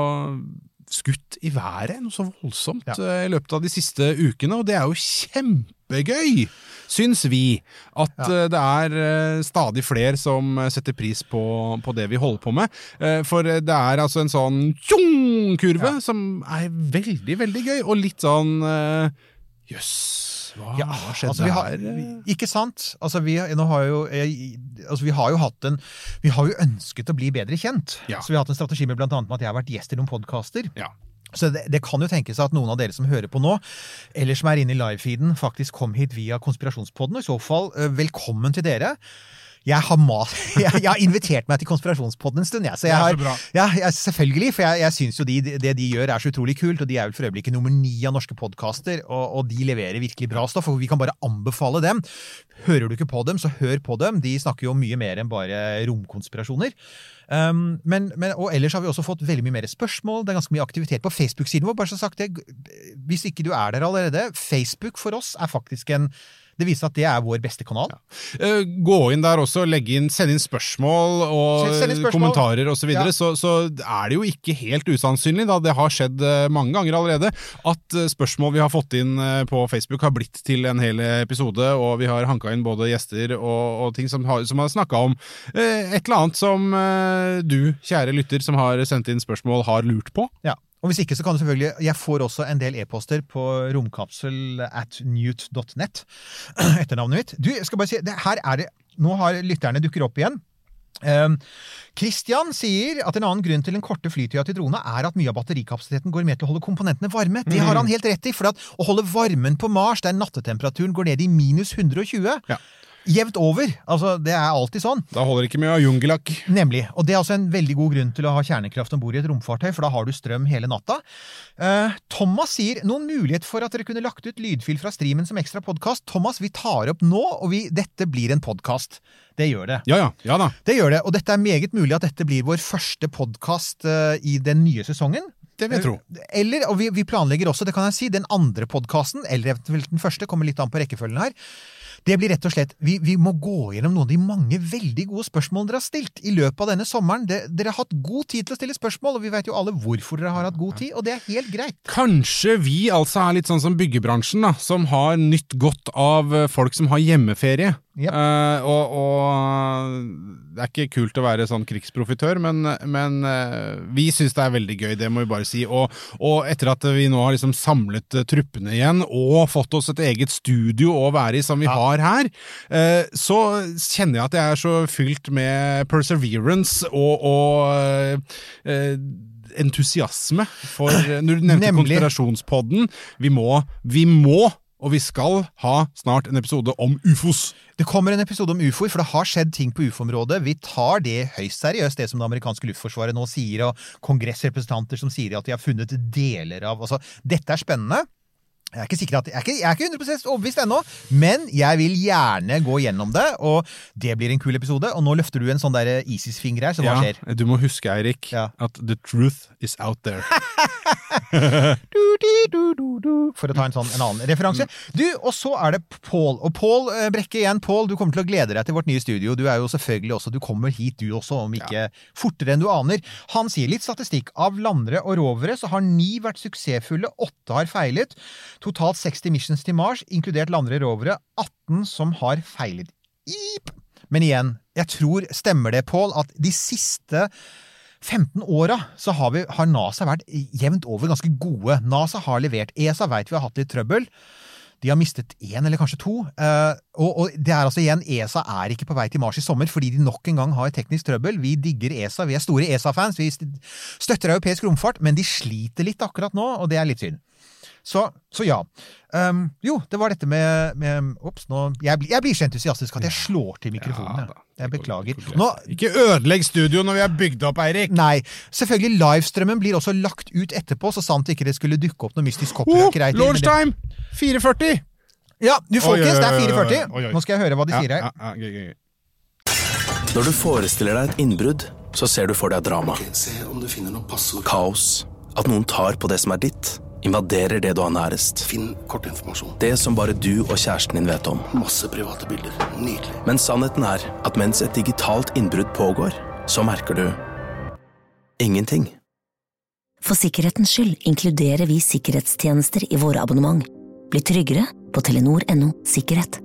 skutt i været noe så voldsomt
Ja.
eh, i løpet av de siste ukene, og det er jo kjempegøy, syns vi, at
Ja.
eh, det er eh, stadig flere som eh, setter pris på, på det vi holder på med. Eh, for eh, det er altså en sånn tjong-kurve
Ja.
som er veldig, veldig gøy, og litt sånn eh, jøss, hva,
Ja,
hva skjedde
altså vi har,
her?
vi- ikke sant? Altså vi, nå har jo, jeg, altså vi har jo hatt en, vi har jo ønsket å bli bedre kjent.
Ja.
Så vi har hatt en strategi med blant annet med at jeg har vært gjest i noen podcaster.
Ja.
Så det, det kan jo tenkes at noen av dere som hører på nå, eller som er inne i livefeeden, faktisk kom hit via Konspirasjonspodden, og i så fall eh, velkommen til dere. Jeg har, mat, jeg, jeg har invitert meg til Konspirasjonspodden en stund, jeg. Så jeg
Det er
har,
så bra.
ja, jeg, selvfølgelig, for jeg, jeg synes jo de, det de gjør er så utrolig kult, og de er vel for øyeblikket nummer ni av norske podcaster, og, og de leverer virkelig bra stoff, og vi kan bare anbefale dem. hører du ikke på dem, så hør på dem. De snakker jo mye mer enn bare romkonspirasjoner. Um, men, men, og ellers har vi også fått veldig mye mer spørsmål. Det er ganske mye aktivitet på Facebook-siden vår. Bare så sagt det, hvis ikke du er der allerede, Facebook for oss er faktisk en Det viser at det er vår beste kanal.
Ja. Gå inn der også, legge inn, send inn spørsmål og inn spørsmål. Kommentarer og så videre, ja. så, så er det jo ikke helt usannsynlig, da det har skjedd mange ganger allerede, at spørsmål vi har fått inn på Facebook har blitt til en hel episode, og vi har hanket inn både gjester og, og ting som har, som har snakket om eh, et eller annet som eh, du, kjære lytter, som har sendt inn spørsmål, har lurt på.
Ja. Og hvis ikke så kan du selvfølgelig, jeg får også en del e-poster på romkapsel at newt dot net, etternavnet mitt. Du, jeg skal bare si, det, her er det, nå har lytterne dukker opp igjen. Um, Christian sier at en annen grunn til den korte flytida til drone er at mye av batterikapasiteten går med til å holde komponentene varme. Det har han helt rett i, for at å holde varmen på Mars, der nattetemperaturen går ned i minus hundre og tjue, ja. Jevnt over, altså det er alltid sånn.
Da holder ikke med å ha jungelakk.
Nemlig, og det er altså en veldig god grunn til å ha kjernekraft ombord i et romfartøy, for da har du strøm hele natta. Uh, Thomas sier, noen mulighet for at dere kunne lagt ut lydfil fra streamen som ekstra podcast. Thomas, vi tar opp nå, og vi, dette blir en podcast. Det gjør det.
Ja, ja, ja da.
Det gjør det, og dette er meget mulig at dette blir vår første podcast uh, i den nye sesongen.
Det vil jeg tro.
Eller, og vi, vi planlegger også, det kan jeg si, den andre podcasten, eller eventuelt den første, kommer litt an på rekkefølgen her. Det blir rett og slett, vi, vi må gå gjennom noen av de mange veldig gode spørsmålene dere har stilt i løpet av denne sommeren. Det, dere har hatt god tid til å stille spørsmål, og vi vet jo alle hvorfor dere har hatt god tid, og det er helt greit.
Kanskje vi altså er litt sånn som byggebransjen da, som har nytt godt av folk som har hjemmeferie. Yep. Uh, og, og det er ikke kult å være sånn krigsprofitør, men, men uh, vi synes det er veldig gøy, det må vi bare si. Og, og etter at vi nå har liksom samlet uh, truppene igjen, og fått oss et eget studio å være i som vi ja. har her, uh, så kjenner jeg at jeg er så fylt med perseverance og, og uh, entusiasme for, når du nevnte konspirasjonspodden, vi må, vi må og vi skal ha snart en episode om U F Os.
Det kommer en episode om U F Oer, for det har skjedd ting på U F O-området. Vi tar det høyst seriøst, det som det amerikanske luftforsvaret nå sier, og kongressrepresentanter som sier at de har funnet deler av. Altså, dette er spennende. Jeg er ikke sikker at, jeg er ikke, jeg er ikke hundre prosent overbevist ennå, men jeg vil gjerne gå gjennom det, og det blir en kul episode, og nå løfter du en sånn der ISIS-finger her, så hva
ja,
skjer?
Du må huske, Eirik, ja. at the truth is out there.
du, du, du, du, du. For å ta en sånn en annen referanse. Du, og så er det Paul, og Paul Brekke igjen. Paul, du kommer til å glede deg til vårt nye studio. Du er jo selvfølgelig også, du kommer hit du også, om ikke ja. fortere enn du aner. Han sier litt statistikk. Av landere og rovere så har ni vært suksessfulle, åtte har feilet. Totalt seksti missions til Mars, inkludert landere og rovere, atten som har feilet. Ip! Men igjen, jeg tror, stemmer det, Paul, at de siste femten åra så har, vi, har NASA vært jevnt over ganske gode. NASA har levert. E S A vet vi har hatt litt trøbbel. De har mistet en eller kanskje to. Uh, og, og det er altså igjen, E S A er ikke på vei til Mars i sommer, fordi de nok en gang har teknisk trøbbel. Vi digger E S A, vi er store E S A-fans, vi støtter europeisk romfart, men de sliter litt akkurat nå, og det er litt synd. Så, så ja. Um, jo, det var dette med, med ops, nå, jeg, blir, jeg blir så entusiastisk at jeg slår til mikrofonen. Ja, jeg beklager. Nå,
ikke ødelegg studio når vi har bygd opp, Eirik!
Nei, selvfølgelig livestrømmen blir også lagt ut etterpå, så sant ikke det skulle dukke opp noe mystisk copyright.
Oh, launch time! fire førti!
Ja, du folkens, det er fire førti. Nå skal jeg høre hva de ja, sier her.
Ja, ja, gøy, gøy.
Når du forestiller deg et innbrudd, så ser du for deg drama.
Okay, se om du finner noe passord.
Kaos. At noen tar på det som er ditt. Invaderer det du har nærest.
Finn kortinformasjon.
Det som bare du og kjæresten din vet om.
Masse private bilder. Nydelig.
Men sannheten er at mens et digitalt innbrudd pågår, så merker du ingenting.
For sikkerhetens skyld inkluderer vi sikkerhetstjenester i våre abonnement. Bli tryggere på telenor punktum no sikkerhet.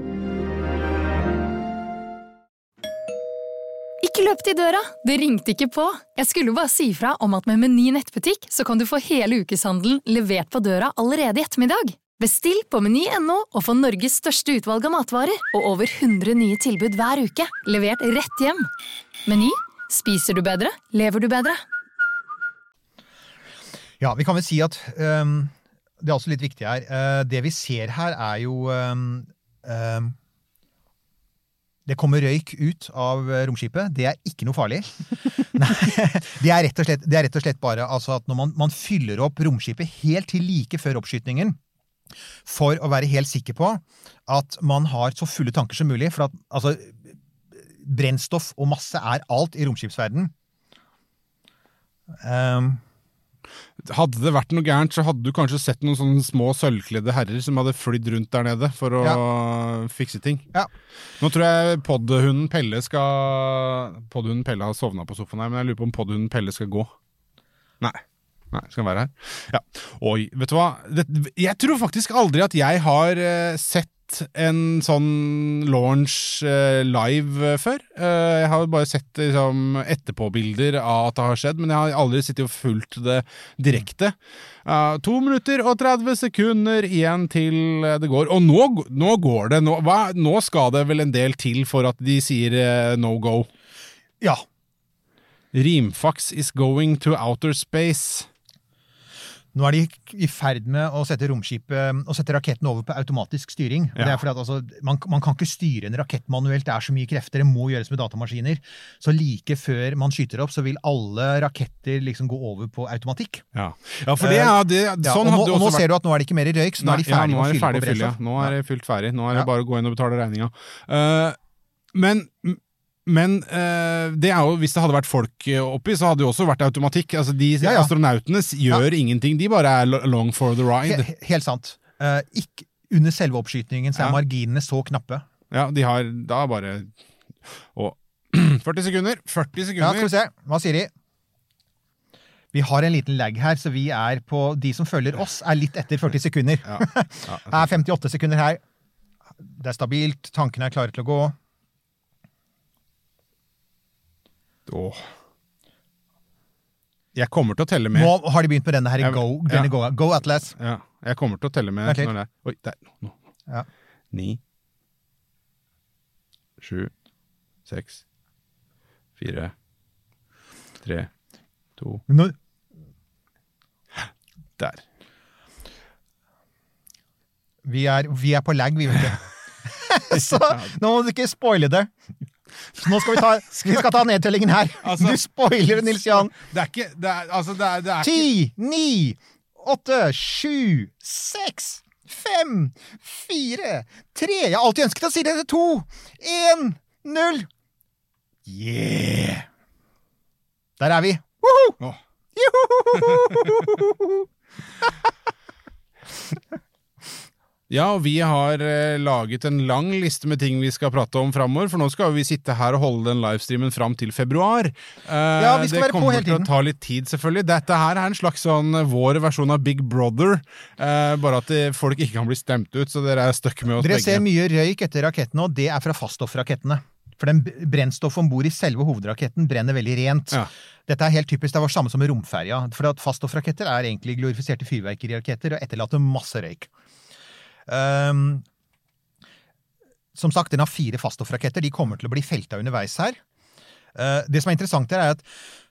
Ikke løp til døra, det ringte ikke på. Jeg skulle bare si fra om at med Meny nettbutikk så kan du få hele ukeshandelen levert på døra allerede i ettermiddag. Bestill på meny punktum no og få Norges største utvalg av matvarer og over hundre nye tilbud hver uke, levert rett hjem. Meny, spiser du bedre, lever du bedre.
Ja, vi kan vel si at um, det er også litt viktig her. Uh, det vi ser her er jo um, um, det kommer røyk ut av romskipet. Det er ikke noe farlig. Nei, det er rett og slett, det er rett og slett bare altså at når man, man fyller opp romskipet helt til like før oppskytningen, for å være helt sikker på at man har så fulle tanker som mulig, for at altså, brennstoff og masse er alt i romskipsverden. Um,
Hadde det vært noe gærent, så hadde du kanskje sett noen sånne små sølvkledde herrer som hadde flydd rundt der nede for å ja. fikse ting.
Ja.
Nå tror jeg poddhunden Pelle skal... Poddhunden Pelle har sovnet på sofaen her, men jeg lurer på om poddhunden Pelle skal gå. Nei. Nei, skal han være her? Ja. Oi, vet du hva? Det, jeg tror faktisk aldri at jeg har uh, sett en sånn launch uh, live uh, før. Uh, jeg har bare sett liksom, etterpåbilder av at det har skjedd, men jeg har aldri sittet og fulgt det direkte. Uh, to minutter og tretti sekunder igjen til uh, det går. Og nå, nå går det. Nå, hva, nå skal det vel en del til for at de sier uh, no go.
Ja.
Rimfax is going to outer space.
Nå er de i ferd med å sette romskipet og sette raketten over på automatisk styring. Ja. Det er fordi at altså, man, man kan ikke styre en rakett manuelt, det er så mye krefter, det må gjøres med datamaskiner. Så like før man skyter opp, så vil alle raketter liksom gå over på automatikk.
Ja, ja for det, ja, det sånn
ja, og nå,
hadde
og nå
vært...
ser du at nå er det ikke mer røyk, så nå er de ferdige
ja,
med å fylle på
brennstoff. Ja, nå er det fylt ferdig, nå er det
ja.
bare å gå inn og betale regninga. Uh, men... Men uh, det er jo, hvis det hadde vært folk oppi, så hadde det jo også vært automatikk. Altså, de ja, ja. astronautene gjør ja. ingenting, de bare er along for the ride.
He helt sant. Uh, ikke under selve oppskytningen, så er ja. marginene så knappe.
Ja, de har da bare... Og førti sekunder, førti sekunder.
Ja, skal vi se. Hva sier de? Vi har en liten lag her, så vi er på... De som følger oss er litt etter førti sekunder. Ja. Ja, det er femtiåtte sekunder her. Det er stabilt, tankene er klare til å gå.
Åh. Jeg kommer til å telle med.
Nå har de begynt med denne her i Go. Denne ja. Go, Go Atlas.
Ja, jeg kommer til å telle med. Når det er. Oi, der. Nå, nå.
Ja.
Ni. Sju. Seks. Fire. Tre. To.
Nå.
Der.
Vi er, vi er på lag, vi vet ikke. Så nå må du ikke spoile det. Så nå skal vi ta, vi skal ta nedtellingen her. Altså, du spoiler, Nils Jan.
Det er ikke, det er, altså det er, det er
Ti, ni, åtte, sju, seks, fem, fire, tre. Jeg har alltid ønsket å si det til to. En, null. Yeah! Der er vi. Woohoo!
Oh.
Juhu!
Ja, og vi har eh, laget en lang liste med ting vi skal prate om fremover, for nå skal vi sitte her og holde den livestreamen frem til februar. Eh,
ja, vi skal være på hele tiden.
Det kommer til å ta litt tid, selvfølgelig. Dette her er en slags sånn vår versjon av Big Brother, eh, bare at det, folk ikke kan bli stemt ut, så dere er stuck med oss
dere
begge.
Dere ser mye røyk etter rakettene, og det er fra faststoffrakettene. For den brennstoff ombord i selve hovedraketten brenner veldig rent. Ja. Dette er helt typisk, det var samme som med romferja, for at faststoffraketter er egentlig glorifiserte fyrverkeriraketter og etterlater masse røyk. Um, som sagt, den har fire faststoffraketter. De kommer til å bli feltet underveis her. Uh, det som er interessant her er at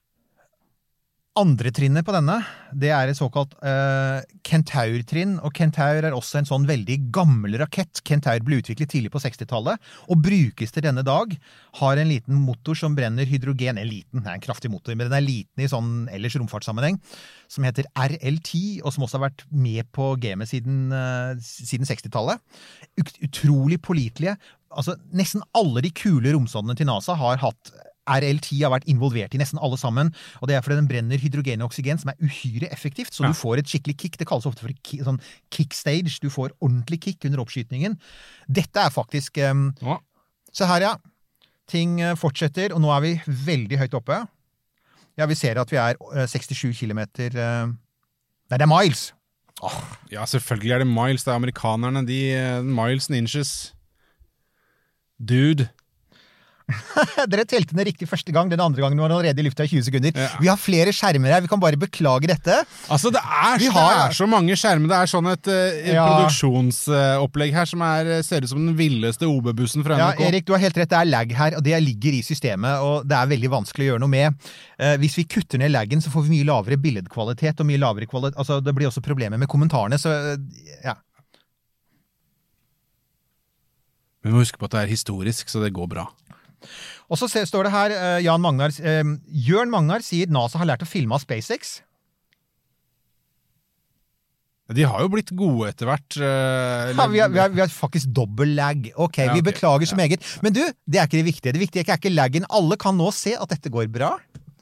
andre trinnet på denne, det er et såkalt uh, Kentaur-trinn, og Kentaur er også en sånn veldig gammel rakett. Kentaur ble utviklet tidlig på sekstitallet, og brukes til denne dag. Har en liten motor som brenner hydrogen. En liten, det er en kraftig motor, men den er liten i sånn ellers romfartssammenheng, som heter R L ti, og som også har vært med på gamet siden, uh, siden sekstitallet. Ut utrolig pålitelige. Altså, nesten alle de kule romsondene til NASA har hatt R L ti har vært involvert i nesten alle sammen, og det er fordi den brenner hydrogen og oksygen, som er uhyre effektivt, så ja. Du får et skikkelig kick. Det kalles ofte for ki sånn kick stage. Du får ordentlig kick under oppskytningen. Dette er faktisk um, ja. Så her, ja. Ting fortsetter, og nå er vi veldig høyt oppe. Ja, vi ser at vi er uh, sekstisju kilometer uh, Nei, det er miles!
Oh. Ja, selvfølgelig er det miles. Det er amerikanerne, de uh, miles and inches. Dude.
Dere telte ned riktig første gang, den andre gangen var allerede i lufta i tjue sekunder. Ja. Vi har flere skjermer her, vi kan bare beklage dette.
Altså, det er,
vi har,
det er så mange skjermer, det er sånn et uh, ja. produksjonsopplegg uh, her som er, ser ut som den villeste O B-bussen fra N R K.
Ja, Erik, du har helt rett, det er lag her, og det ligger i systemet, og det er veldig vanskelig å gjøre noe med. Uh, hvis vi kutter ned laggen, så får vi mye lavere billedkvalitet, og mye lavere kvalitet, altså det blir også problemer med kommentarene, så uh, ja.
Men vi må huske på at det er historisk, så det går bra.
Og så står det her, uh, Jan Magnar, uh, Jørn Magnar sier NASA har lært å filme av SpaceX.
De har jo blitt gode etter hvert. Uh,
ja, vi har, vi, har, vi har faktisk dobbel lag. Ok, ja, okay. Vi beklager så ja. meget. Men du, det er ikke det viktige. Det viktige er ikke laggen. Alle kan nå se at dette går bra.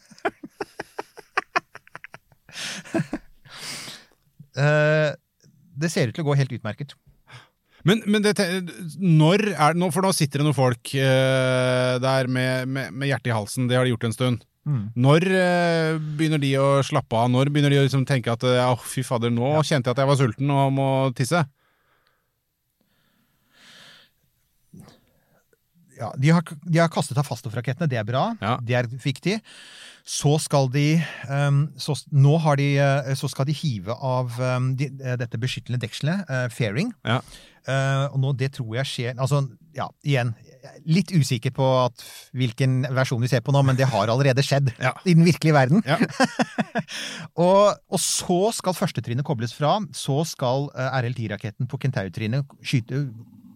uh, det ser ut til å gå helt utmerket.
Men, men det, når er det nå, for nå sitter det noen folk uh, der med, med, med hjertet i halsen. Det har de gjort en stund. Mm. Når uh, begynner de å slappe av? Når begynner de å liksom tenke at ja, fy fader, nå ja. kjente jeg at jeg var sulten og må tisse?
Ja, de har, de har kastet av faststoffrakettene, det er bra, ja. det er viktig. Så skal de, um, så, nå har de, uh, så skal de hive av um, de, uh, dette beskyttende dekselet, uh, fairing. Ja. Uh, og nå det tror jeg skjer, altså, ja, igjen, litt usikker på at hvilken versjon vi ser på nå, men det har allerede skjedd ja. i den virkelige verden. Ja. og, og så skal første trinnet kobles fra, så skal uh, R L T-raketten på Kentaur-trinnet skyte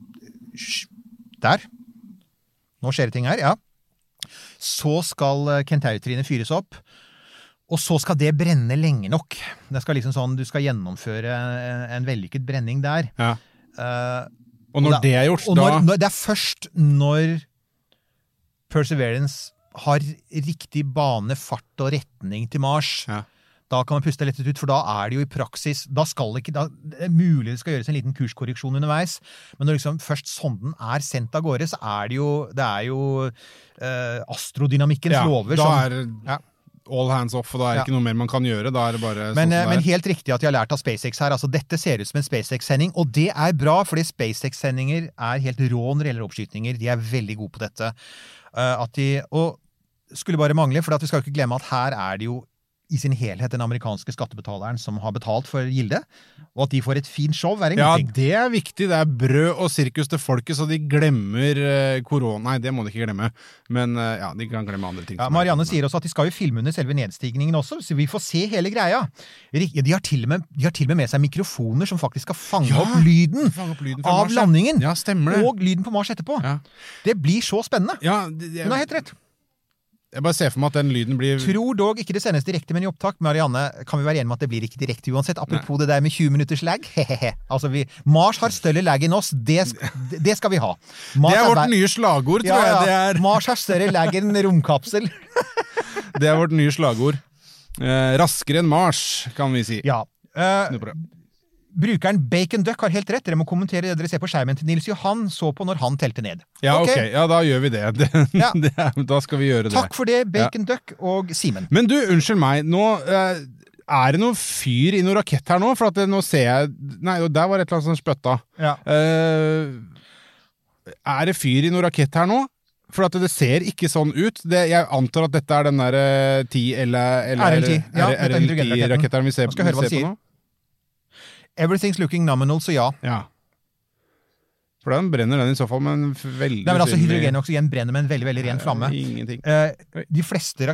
der. Nå skjer det ting her, ja. Så skal Kentaur-trinnet fyres opp, og så skal det brenne lenge nok. Det skal liksom sånn, du skal gjennomføre en vellykket brenning der. Ja. Uh,
og når og da, det er gjort,
da... Når, når, det er først når Perseverance har riktig bane, fart og retning til Mars, ja. da kan man puste lettet ut, for da er det jo i praksis, da skal det ikke, da, det er mulig det skal gjøres en liten kurskorreksjon underveis, men når liksom først sonden er sendt av gårde, så er det jo, det er jo uh, astrodynamikkens ja, lover.
Da
som,
er ja. all hands off, og da er det ja. ikke noe mer man kan gjøre, da er det bare
men,
sånn som
men
det er.
Helt riktig at de har lært av SpaceX her, altså dette ser ut som en SpaceX-sending, og det er bra, fordi SpaceX-sendinger er helt rå når det gjelder oppskytninger, de er veldig gode på dette. Uh, at de, og skulle bare mangle, for vi skal jo ikke glemme at her er det jo i sin helhet den amerikanske skattebetaleren som har betalt for Gilde, og at de får et fint show er en
ja,
god ting.
Ja, det er viktig. Det er brød og sirkus til folket, så de glemmer uh, korona. Nei, det må de ikke glemme, men uh, ja, de kan glemme andre ting.
Ja, Marianne sier også at de skal jo filme under selve nedstigningen også, så vi får se hele greia. De har til og med, de har til og med med seg mikrofoner som faktisk skal fange ja, opp lyden,
fange opp lyden
av
Mars,
landingen,
ja, stemmer det.
Og lyden på Mars etterpå. Ja. Det blir så spennende.
Ja, det, det,
Hun har helt rett.
Jeg bare ser for meg at den lyden blir...
Tror dog ikke det sendes direkte, men i opptak, Marianne, kan vi være enige med at det blir ikke direkte uansett. Apropos Nei. det der med tjue minutters lag. Hehehe. Altså, vi, Mars har større lag enn oss. Det, det skal vi ha. Mars
det er vårt er, nye slagord, tror ja, jeg. Det er...
Mars har større lag enn romkapsel.
Det er vårt nye slagord. Eh, raskere enn Mars, kan vi si.
Ja. Eh, brukeren Bacon Duck har helt rett. Dere må kommentere det dere ser på skjermen til Nils Johan så på når han telte ned.
Ja, ok. okay. Ja, da gjør vi det. det, ja. det da skal vi gjøre det.
Takk for det, Bacon ja. Duck og Simen.
Men du, unnskyld meg. Nå uh, er det noe fyr i noe rakett her nå, for at det, nå ser jeg... Nei, der var et eller annet som spøtta. Ja. Uh, er det fyr i noe rakett her nå? For at det ser ikke sånn ut. Det, jeg antar at dette er den der uh, ti eller...
R L T. Ja,
R L T-raketteren vi ser,
vi ser på nå. Everything's looking nominal, så ja.
Ja. For den brenner den i så fall, men veldig...
Nei, men altså hydrogen og oksygen brenner med en veldig, veldig ren flamme.
Ingenting.
Uh, de fleste...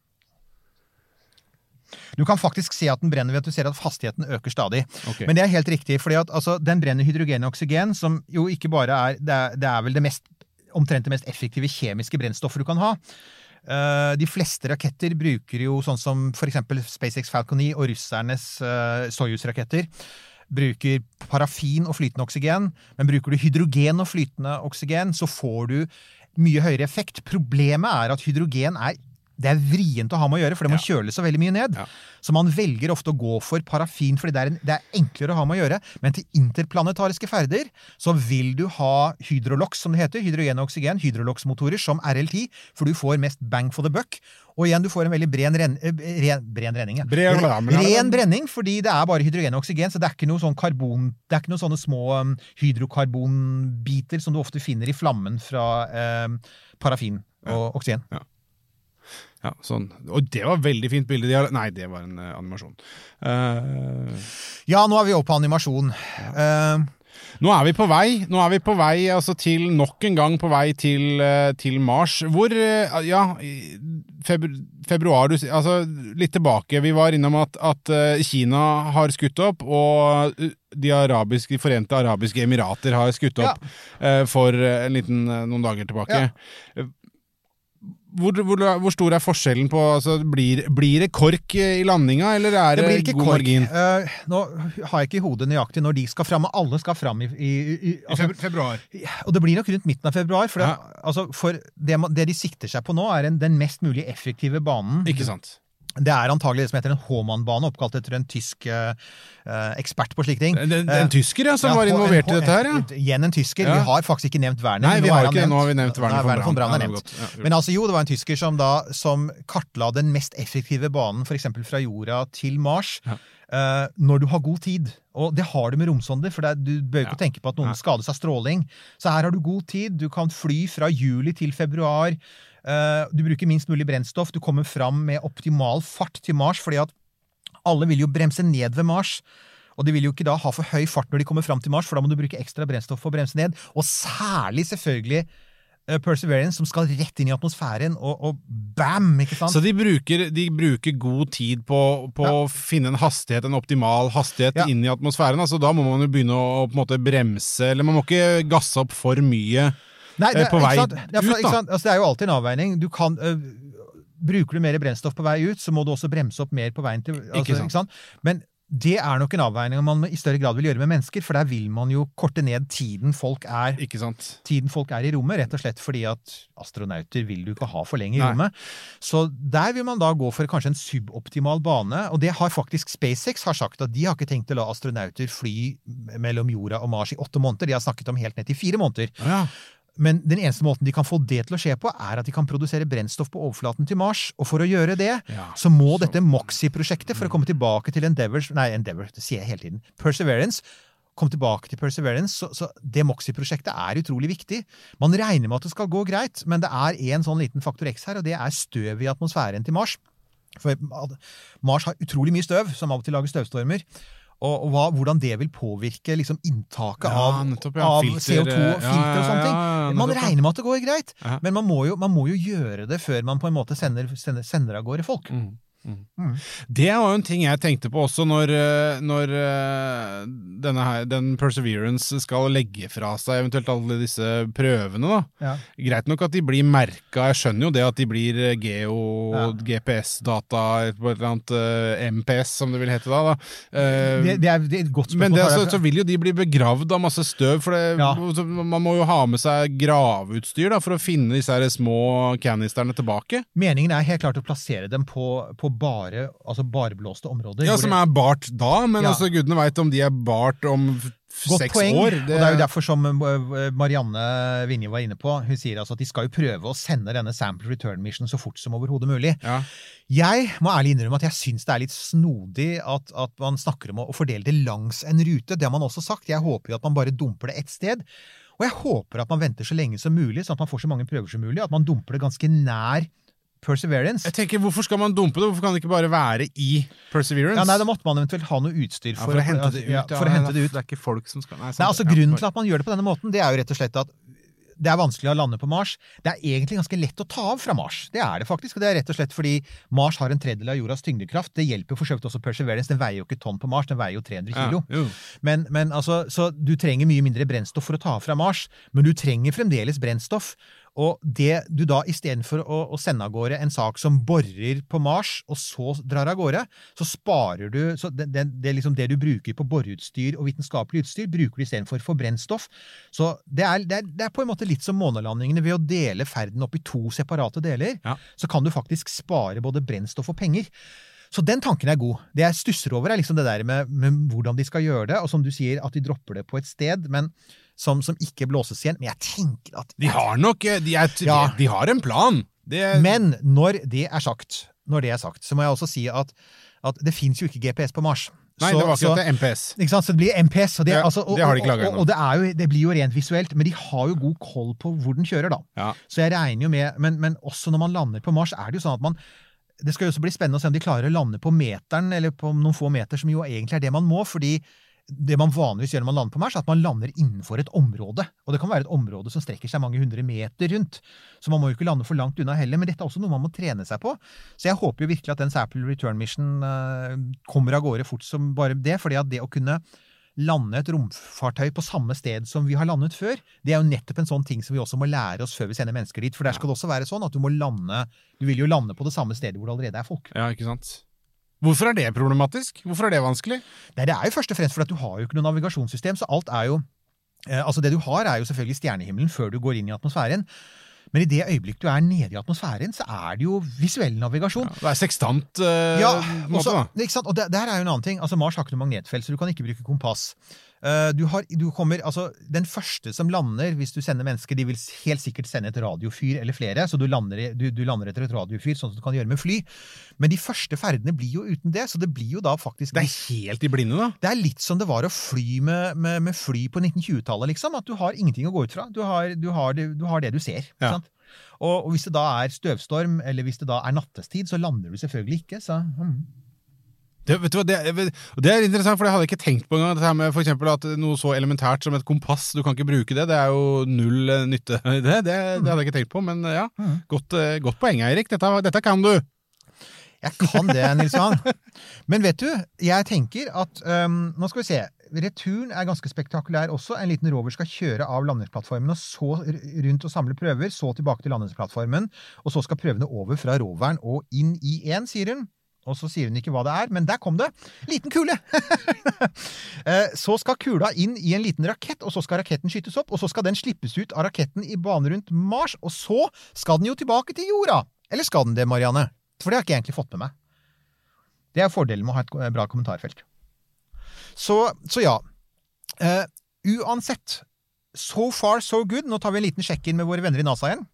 Du kan faktisk se at den brenner ved at du ser at hastigheten øker stadig. Okay. Men det er helt riktig, fordi at altså, den brenner hydrogen og oksygen, som jo ikke bare er... Det er, det er vel det mest, omtrent det mest effektive kjemiske brennstoffet du kan ha. Uh, de fleste raketter bruker jo sånn som for eksempel SpaceX Falcon ni og russernes uh, Soyuz-raketter. Bruker parafin og flytende oksygen, men bruker du hydrogen og flytende oksygen, så får du mye høyere effekt. Problemet er at hydrogen er, det er vrient å ha med å gjøre, for det må ja. kjøle så veldig mye ned. Ja. Så man velger ofte å gå for parafin, fordi det er, en, det er enklere å ha med å gjøre. Men til interplanetariske ferder, så vil du ha hydrolox, som det heter, hydrogen og oksygen, hydrolox-motorer som R L T, for du får mest bang for the buck. Og igjen, du får en veldig bren, ren, ren, bren renning. Ja.
Bren,
ren brenning, fordi det er bare hydrogen og oksygen, så det er ikke noe sånn karbon, det er ikke noen sånne små um, hydrokarbonbiter som du ofte finner i flammen fra um, parafin og ja. oksygen.
Ja. Ja, sånn. Og det var et veldig fint bilde. De har... Nei, det var en uh, animasjon. Uh...
Ja, nå er vi oppe på animasjon. Ja. Uh...
Nå er vi på vei. Nå er vi på vei altså, til nok en gang på vei til, uh, til Mars. Hvor, uh, ja, febru februar, du, altså litt tilbake. Vi var innom at, at uh, Kina har skutt opp, og de, arabiske, de forente arabiske emirater har skutt opp ja. uh, for uh, en liten, uh, noen dager tilbake. Ja. hvor, hvor, hvor stor er forskjellen på, altså, blir, blir det kork i landinga, eller er det, det god kork. Margin?
Uh, nå har jeg ikke i hodet nøyaktig når de skal fram, og alle skal fram i, i, i, altså,
I februar.
Og det blir nok rundt midten av februar, for, det, ja. altså, for det, det de sikter seg på nå er en, den mest mulig effektive banen.
Ikke sant?
Det er antagelig det som heter en Håmann-bane, oppkalt etter en tysk uh, ekspert på slike ting.
En, en tysker, ja, som ja, var involvert en, i dette her, ja.
Igjen en tysker. Ja. Vi har faktisk ikke nevnt Werner.
Nei, vi har ikke, nå har vi nevnt Werner von, von Braun.
Er nevnt. Ja, Men altså, jo, det var en tysker som da, som kartla den mest effektive banen, for eksempel fra jorda til Mars, ja. uh, når du har god tid. Og det har du med romsonder, for det, du bør ikke ja. tenke på at noen ja. skades av stråling. Så her har du god tid. Du kan fly fra juli til februar. Uh, du bruker minst mulig brennstoff, du kommer fram med optimal fart til Mars, fordi at alle vil jo bremse ned ved Mars, og de vil jo ikke da ha for høy fart når de kommer fram til Mars, for da må du bruke ekstra brennstoff for å bremse ned, og særlig selvfølgelig uh, Perseverance, som skal rett inn i atmosfæren, og, og bam, ikke sant?
Så de bruker, de bruker god tid på, på ja. å finne en hastighet, en optimal hastighet ja. inn i atmosfæren, altså da må man jo begynne å på en måte bremse, eller man må ikke gasse opp for mye.
Nei, det,
på vei
ut, da. Ikke sant? Altså, det er jo alltid en avveining. Du kan, øh, bruker du mer brennstoff på vei ut, så må du også bremse opp mer på veien til... Altså, ikke sant? Ikke sant? Men det er nok en avveining man i større grad vil gjøre med mennesker, for der vil man jo korte ned tiden folk er,
ikke sant?
Tiden folk er i rommet, rett og slett fordi at astronauter vil du ikke ha for lenge i Nei. rommet. Så der vil man da gå for kanskje en suboptimal bane, og det har faktisk SpaceX har sagt at de har ikke tenkt å la astronauter fly mellom jorda og Mars i åtte måneder. De har snakket om helt ned til fire måneder.
Ja.
Men den eneste måten de kan få det til å skje på, er at de kan produsere brennstoff på overflaten til Mars. Og for å gjøre det, ja, så må så. dette MOXIE-prosjektet, for å komme tilbake til Endeavour, nei, Endeavour, det sier jeg hele tiden, Perseverance, komme tilbake til Perseverance, så, så det MOXIE-prosjektet er utrolig viktig. Man regner med at det skal gå greit, men det er en sånn liten faktor X her, og det er støv i atmosfæren til Mars. For Mars har utrolig mye støv, som av og til lager støvstormer. Og, og hva, hvordan det vil påvirke liksom, inntaket ja, av,
nettopp, ja.
av
filter,
C O to og filter ja, ja, og sånne ting.
Ja, ja,
man regner med at det går greit,
ja.
men man må, jo, man må jo gjøre det før man på en måte sender, sender, sender av gårde folk.
Mm. Mm. Mm. Det var jo en ting jeg tenkte på også når, når denne her, den Perseverance skal legge fra seg eventuelt alle disse prøvene da.
Ja.
Greit nok at de blir merket, jeg skjønner jo det at de blir geo, ja. G P S-data, et eller annet uh, M P S som det vil hete da. da. Uh,
det, det, er, det er et godt spørsmål.
Men det, så, så vil jo de bli begravd av masse støv, for det,
ja.
man må jo ha med seg graveutstyr da, for å finne disse her små canisterne tilbake.
Meningen er helt klart å plassere dem på, på bare, altså bareblåste områder.
Ja, som
det,
er bart da, men
ja.
altså gudene vet om de er bart om
Godt
seks
poeng,
år.
Det... og det er jo derfor som Marianne Vinje var inne på, hun sier altså at de skal jo prøve å sende denne sample return mission så fort som overhodet mulig.
Ja.
Jeg må ærlig innrømme at jeg synes det er litt snodig at, at man snakker om å fordele det langs en rute. Det har man også sagt. Jeg håper jo at man bare dumper det et sted. Og jeg håper at man venter så lenge som mulig, sånn at man får så mange prøver som mulig, at man dumper det ganske nær Perseverance.
Jeg tenker, hvorfor skal man dumpe det? Hvorfor kan det ikke bare være i Perseverance?
Ja, nei, da måtte man eventuelt ha noe utstyr for,
ja, for å hente det ut.
Ja, for å hente det ut.
Det er ikke folk som skal... Nei,
nei altså grunnen til at man gjør det på denne måten, det er jo rett og slett at det er vanskelig å lande på Mars. Det er egentlig ganske lett å ta av fra Mars. Det er det faktisk, og det er rett og slett fordi Mars har en tredjedel av jordas tyngdekraft. Det hjelper for så vidt også Perseverance. Den veier jo ikke tonn på Mars, den veier jo tre hundre kilo.
Ja,
men, men altså, så du trenger mye mindre brennstoff for å ta av fra Mars, men du trenger fremdeles brennstoff. Og det du da, i stedet for å, å sende av gårde en sak som borer på Mars, og så drar av gårde, så sparer du, så det, det, det, liksom det du bruker på boreutstyr og vitenskapelig utstyr, bruker du i stedet for for brennstoff. Så det er, det, er, det er på en måte litt som månelandingene. Ved å dele ferden opp i to separate deler,
ja.
så kan du faktisk spare både brennstoff og penger. Så den tanken er god. Det jeg stusser over er liksom det der med, med hvordan de skal gjøre det, og som du sier, at de dropper det på et sted, men som, som ikke blåses igjen. Men jeg tenker at...
De har nok, de, er, ja. de, de har en plan. Det...
Men når det er sagt, når det er sagt, så må jeg også si at, at det finnes jo ikke G P S på Mars.
Nei,
så,
det var ikke
så,
at det er M P S.
Ikke sant, så det blir M P S. Og det,
ja,
altså, og,
det har de ikke laget
ennå. Og, og det, er jo, det blir jo rent visuelt, men de har jo god koll på hvor den kjører da.
Ja.
Så jeg regner jo med, men, men også når man lander på Mars, er det jo sånn at man det skal jo også bli spennende å se om de klarer å lande på meteren, eller på noen få meter, som jo egentlig er det man må, fordi det man vanligvis gjør når man lander på Mars, er at man lander innenfor et område. Og det kan være et område som strekker seg mange hundre meter rundt. Så man må jo ikke lande for langt unna heller, men dette er også noe man må trene seg på. Så jeg håper jo virkelig at den Sample Return Mission uh, kommer av gårde fort som bare det, fordi at det å kunne lande et romfartøy på samme sted som vi har landet før, det er jo nettopp en sånn ting som vi også må lære oss før vi sender mennesker dit, for der skal det også være sånn at du må lande, du vil jo lande på det samme stedet hvor det allerede er folk.
Ja, ikke sant? Hvorfor er det problematisk? Hvorfor er det vanskelig?
Nei, det er jo først og fremst for at du har jo ikke noe navigasjonssystem, så alt er jo eh, altså det du har er jo selvfølgelig stjernehimmelen før du går inn i atmosfæren. Men i det øyeblikk du er nede i atmosfæren, så er det jo visuell navigasjon.
Ja, det er sekstant uh,
ja,
måte,
også,
da.
Ikke sant? Og der, der er jo en annen ting. Altså, Mars har ikke noe magnetfelt, så du kan ikke bruke kompass. Uh, du har, du kommer, altså, den første som lander, hvis du sender mennesker, de vil helt sikkert sende et radiofyr eller flere, så du lander, du, du lander etter et radiofyr, sånn som du kan gjøre med fly. Men de første ferdene blir jo uten det, så det blir jo da faktisk...
Det er helt i blinde, da.
Det er litt som det var å fly med, med, med fly på nitten tjue-tallet, liksom. At du har ingenting å gå ut fra. Du har, du har, det, du har det du ser, ikke
Ja.
sant? Og, og hvis det da er støvstorm, eller hvis det da er nattestid, så lander du selvfølgelig ikke, så... Hmm.
Det, vet du hva, det, det er interessant, for jeg hadde ikke tenkt på engang, det her med for eksempel at noe så elementært som et kompass, du kan ikke bruke det, det er jo null nytte i det, det, det hadde jeg ikke tenkt på, men ja, godt, godt poeng, Eirik, dette, dette kan du.
Jeg kan det, Nils Johan. Men vet du, jeg tenker at, um, nå skal vi se, returen er ganske spektakulær også. En liten rover skal kjøre av landingsplattformen, og så rundt og samle prøver, så tilbake til landingsplattformen, og så skal prøvene over fra roveren og inn i en, sier hun. Og så sier hun ikke hva det er, men der kom det. Liten kule! Så skal kula inn i en liten rakett, og så skal raketten skytes opp, og så skal den slippes ut av raketten i bane rundt Mars, og så skal den jo tilbake til jorda. Eller skal den det, Marianne? For det har jeg ikke egentlig fått med meg. Det er fordelen med å ha et bra kommentarfelt. Så, så ja, uh, uansett, so far so good, nå tar vi en liten sjekk inn med våre venner i NASA igjen.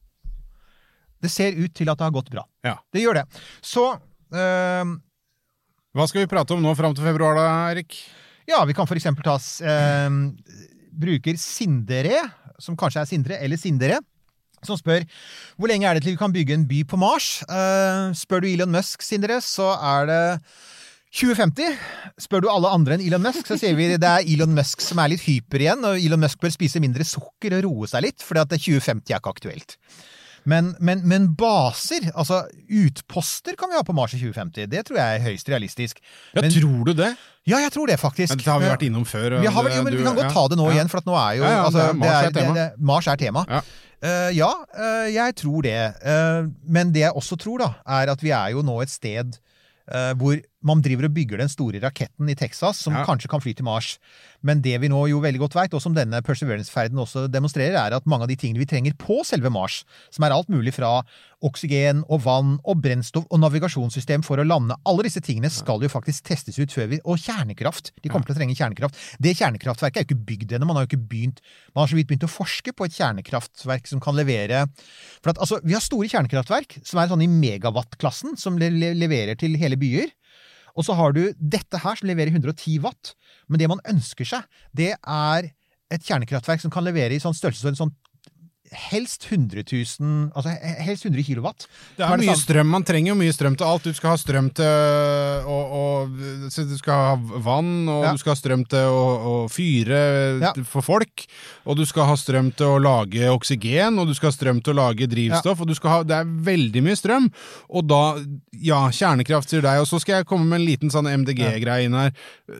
Det ser ut til at det har gått bra.
Ja.
Det gjør det. Så, uh,
hva skal vi prate om nå frem til februar da, Erik?
Ja, vi kan for eksempel ta, uh, bruker Sindre, som kanskje er Sindre eller Sindre, som spør, hvor lenge er det til vi kan bygge en by på Mars? Uh, spør du Elon Musk, Sindre, så er det tjue femti. Spør du alle andre enn Elon Musk, så sier vi det er Elon Musk som er litt hyper igjen, og Elon Musk bør spise mindre sukker og roe seg litt, fordi at tjue femti er ikke aktuelt. Men, men, men baser, altså utposter kan vi ha på Mars i tjue femti. Det tror jeg er høyst realistisk.
Ja,
men,
tror du det?
Ja, jeg tror det faktisk.
Men det har vi vært innom før.
Vi, har, jo, men vi kan godt ta det nå ja. igjen, for at nå er jo...
Ja, ja,
altså,
det er, Mars, er
det er, det, det, Mars er tema.
Ja,
uh, ja uh, jeg tror det. Uh, men det jeg også tror da, er at vi er jo nå et sted uh, hvor man driver og bygger den store raketten i Texas, som
ja.
kanskje kan fly til Mars. Men det vi nå jo veldig godt vet, og som denne Perseverance-ferden også demonstrerer, er at mange av de tingene vi trenger på selve Mars, som er alt mulig fra oksygen og vann og brennstoff og navigasjonssystem for å lande, alle disse tingene skal jo faktisk testes ut før vi, og kjernekraft, de kommer til å trenge kjernekraft. Det kjernekraftverket er jo ikke bygd ennå, man har jo ikke begynt, man har så vidt begynt å forske på et kjernekraftverk som kan levere, for at altså, vi har store kjernekraftverk, som er sånn i megawatt-klassen, som le le leverer til hele byer. Og så har du dette her som leverer hundre og ti watt, men det man ønsker seg, det er et kjernekraftverk som kan levere i sånn størrelse, sånn helst hundre tusen, altså helst hundre kilowatt.
Det er mye strøm, man trenger jo mye strøm til alt. Du skal ha strøm til og, og du skal ha vann, og ja. du skal ha strøm til å, å fyre ja. for folk, og du skal ha strøm til å lage oksygen, og du skal ha strøm til å lage drivstoff, ja. og du skal ha, det er veldig mye strøm, og da, ja, kjernekraft sier deg, og så skal jeg komme med en liten sånn M D G-greie inn her.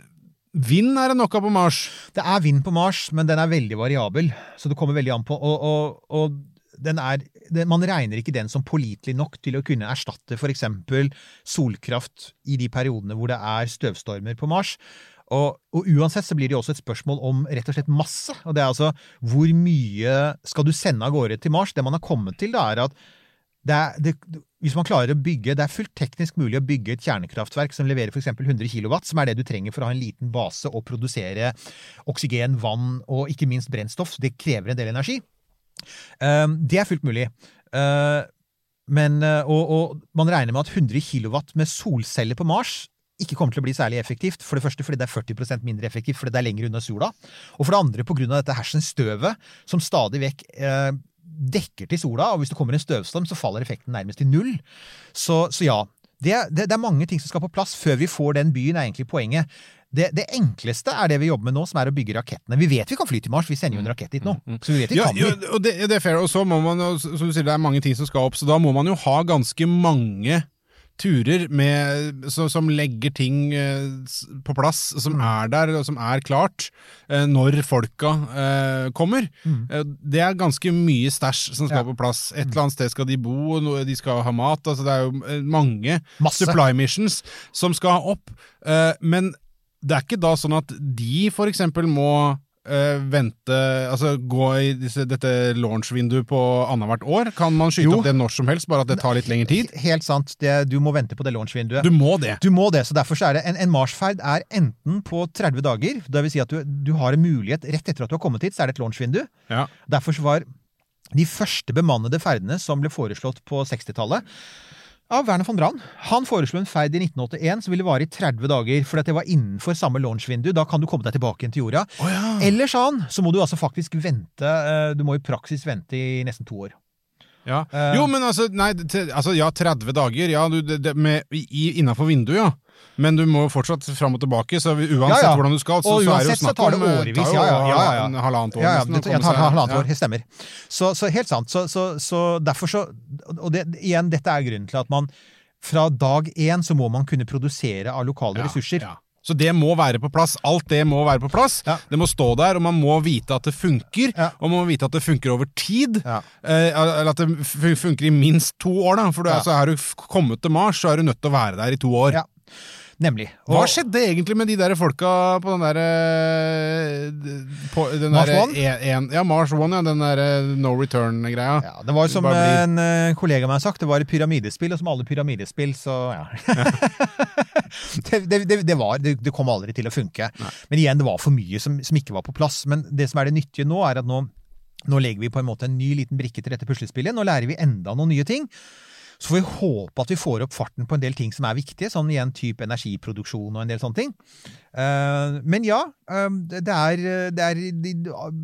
Vind er det noe på Mars?
Det er vind på Mars, men den er veldig variabel, så det kommer veldig an på, og, og, og den er, den, man regner ikke den som pålitelig nok til å kunne erstatte for eksempel solkraft i de periodene hvor det er støvstormer på Mars. Og, og uansett så blir det også et spørsmål om rett og slett masse, og det er altså hvor mye skal du sende av gårde til Mars? Det man har kommet til da er at det er, det, hvis man klarer å bygge, det er fullt teknisk mulig å bygge et kjernekraftverk som leverer for eksempel hundre kilowatt, som er det du trenger for å ha en liten base og produsere oksygen, vann og ikke minst brennstoff. Det krever en del energi. Um, det er fullt mulig. Uh, men, uh, og, og man regner med at hundre kilowatt med solceller på Mars ikke kommer til å bli særlig effektivt. For det første fordi det er førti prosent mindre effektivt, fordi det er lenger unna sola. Og for det andre på grunn av dette hersens støvet, som stadig vekk uh, dekker til sola, og hvis det kommer en støvstorm, så faller effekten nærmest til null. Så, så ja, det, det, det er mange ting som skal på plass før vi får den byen, er egentlig poenget. Det, det enkleste er det vi jobber med nå, som er å bygge rakettene. Vi vet vi kan fly til Mars, vi sender jo en rakett dit nå. Så vi vet vi
ja,
kan vi.
Ja, og det, det er fair, og så må man, som du sier, det er mange ting som skal opp, så da må man jo ha ganske mange turer med, så, som legger ting eh, på plass, som mm. er der, og som er klart eh, når folka eh, kommer. Mm. Eh, det er ganske mye stæsj som skal ja. på plass. Et eller annet sted skal de bo, de skal ha mat, altså det er jo mange Masse. supply missions som skal ha opp. Eh, men det er ikke da sånn at de for eksempel må Uh, vente, altså gå i disse, dette launch-vinduet på annethvert år. Kan man skyte jo. opp det når som helst, bare at det tar litt lengre tid?
Helt sant, det, du må vente på det launch-vinduet.
Du må det.
Du må det, så derfor så er det en, en Mars-ferd er enten på tretti dager, det vil si at du, du har en mulighet rett etter at du har kommet hit, så er det et launch-vindu.
Ja.
Derfor så var de første bemannede ferdene som ble foreslått på sekstitallet av Werner von Braun. Han foreslo en ferd i nitten åttien som ville vare i tretti dager, for det var innenfor samme launch-vindu. Da kan du komme deg tilbake inn til jorda.
Oh, ja.
Eller sa han, så må du altså faktisk vente, du må i praksis vente i nesten to år.
Ja. Uh, jo, men altså, nei, t- altså ja, tretti dager, ja, du, det, det, med, i, innenfor vinduet, ja. Men du må fortsatt fram og tilbake, så uansett ja, ja. hvordan du skal, så, så er det jo snakk om
årevis, ja, ja, ja, ja.
en halvannet år.
Ja, ja, det tar halvannet år, det stemmer. Så, så helt sant, så, så, så derfor så, og det, igjen, dette er grunnen til at man, fra dag én så må man kunne produsere av lokale
ja,
ressurser.
Ja. Så det må være på plass, alt det må være på plass, ja. det må stå der, og man må vite at det funker, ja. og man må vite at det funker over tid, ja. eh, eller at det funker i minst to år, da, for du, ja. altså, er du kommet til Mars, så er du nødt til å være der i to år.
Ja. Nemlig.
Og hva skjedde egentlig med de der folka på den der, på den
Mars
der
One?
En, ja, Mars One, ja, den der no return-greia.
Ja, det var som det en blir... kollega meg har sagt, det var et pyramidespill, og som alle pyramidespill, så ja. det, det, det, det, var, det, det kom aldri til å funke. Nei. Men igjen, det var for mye som, som ikke var på plass. Men det som er det nyttige nå, er at nå, nå legger vi på en måte en ny liten brikke til dette puslespillet. Nå lærer vi enda noen nye ting. Så får vi håpe at vi får opp farten på en del ting som er viktige, sånn igjen type energiproduksjon og en del sånne ting. Uh, men ja, um, det er, det, er det,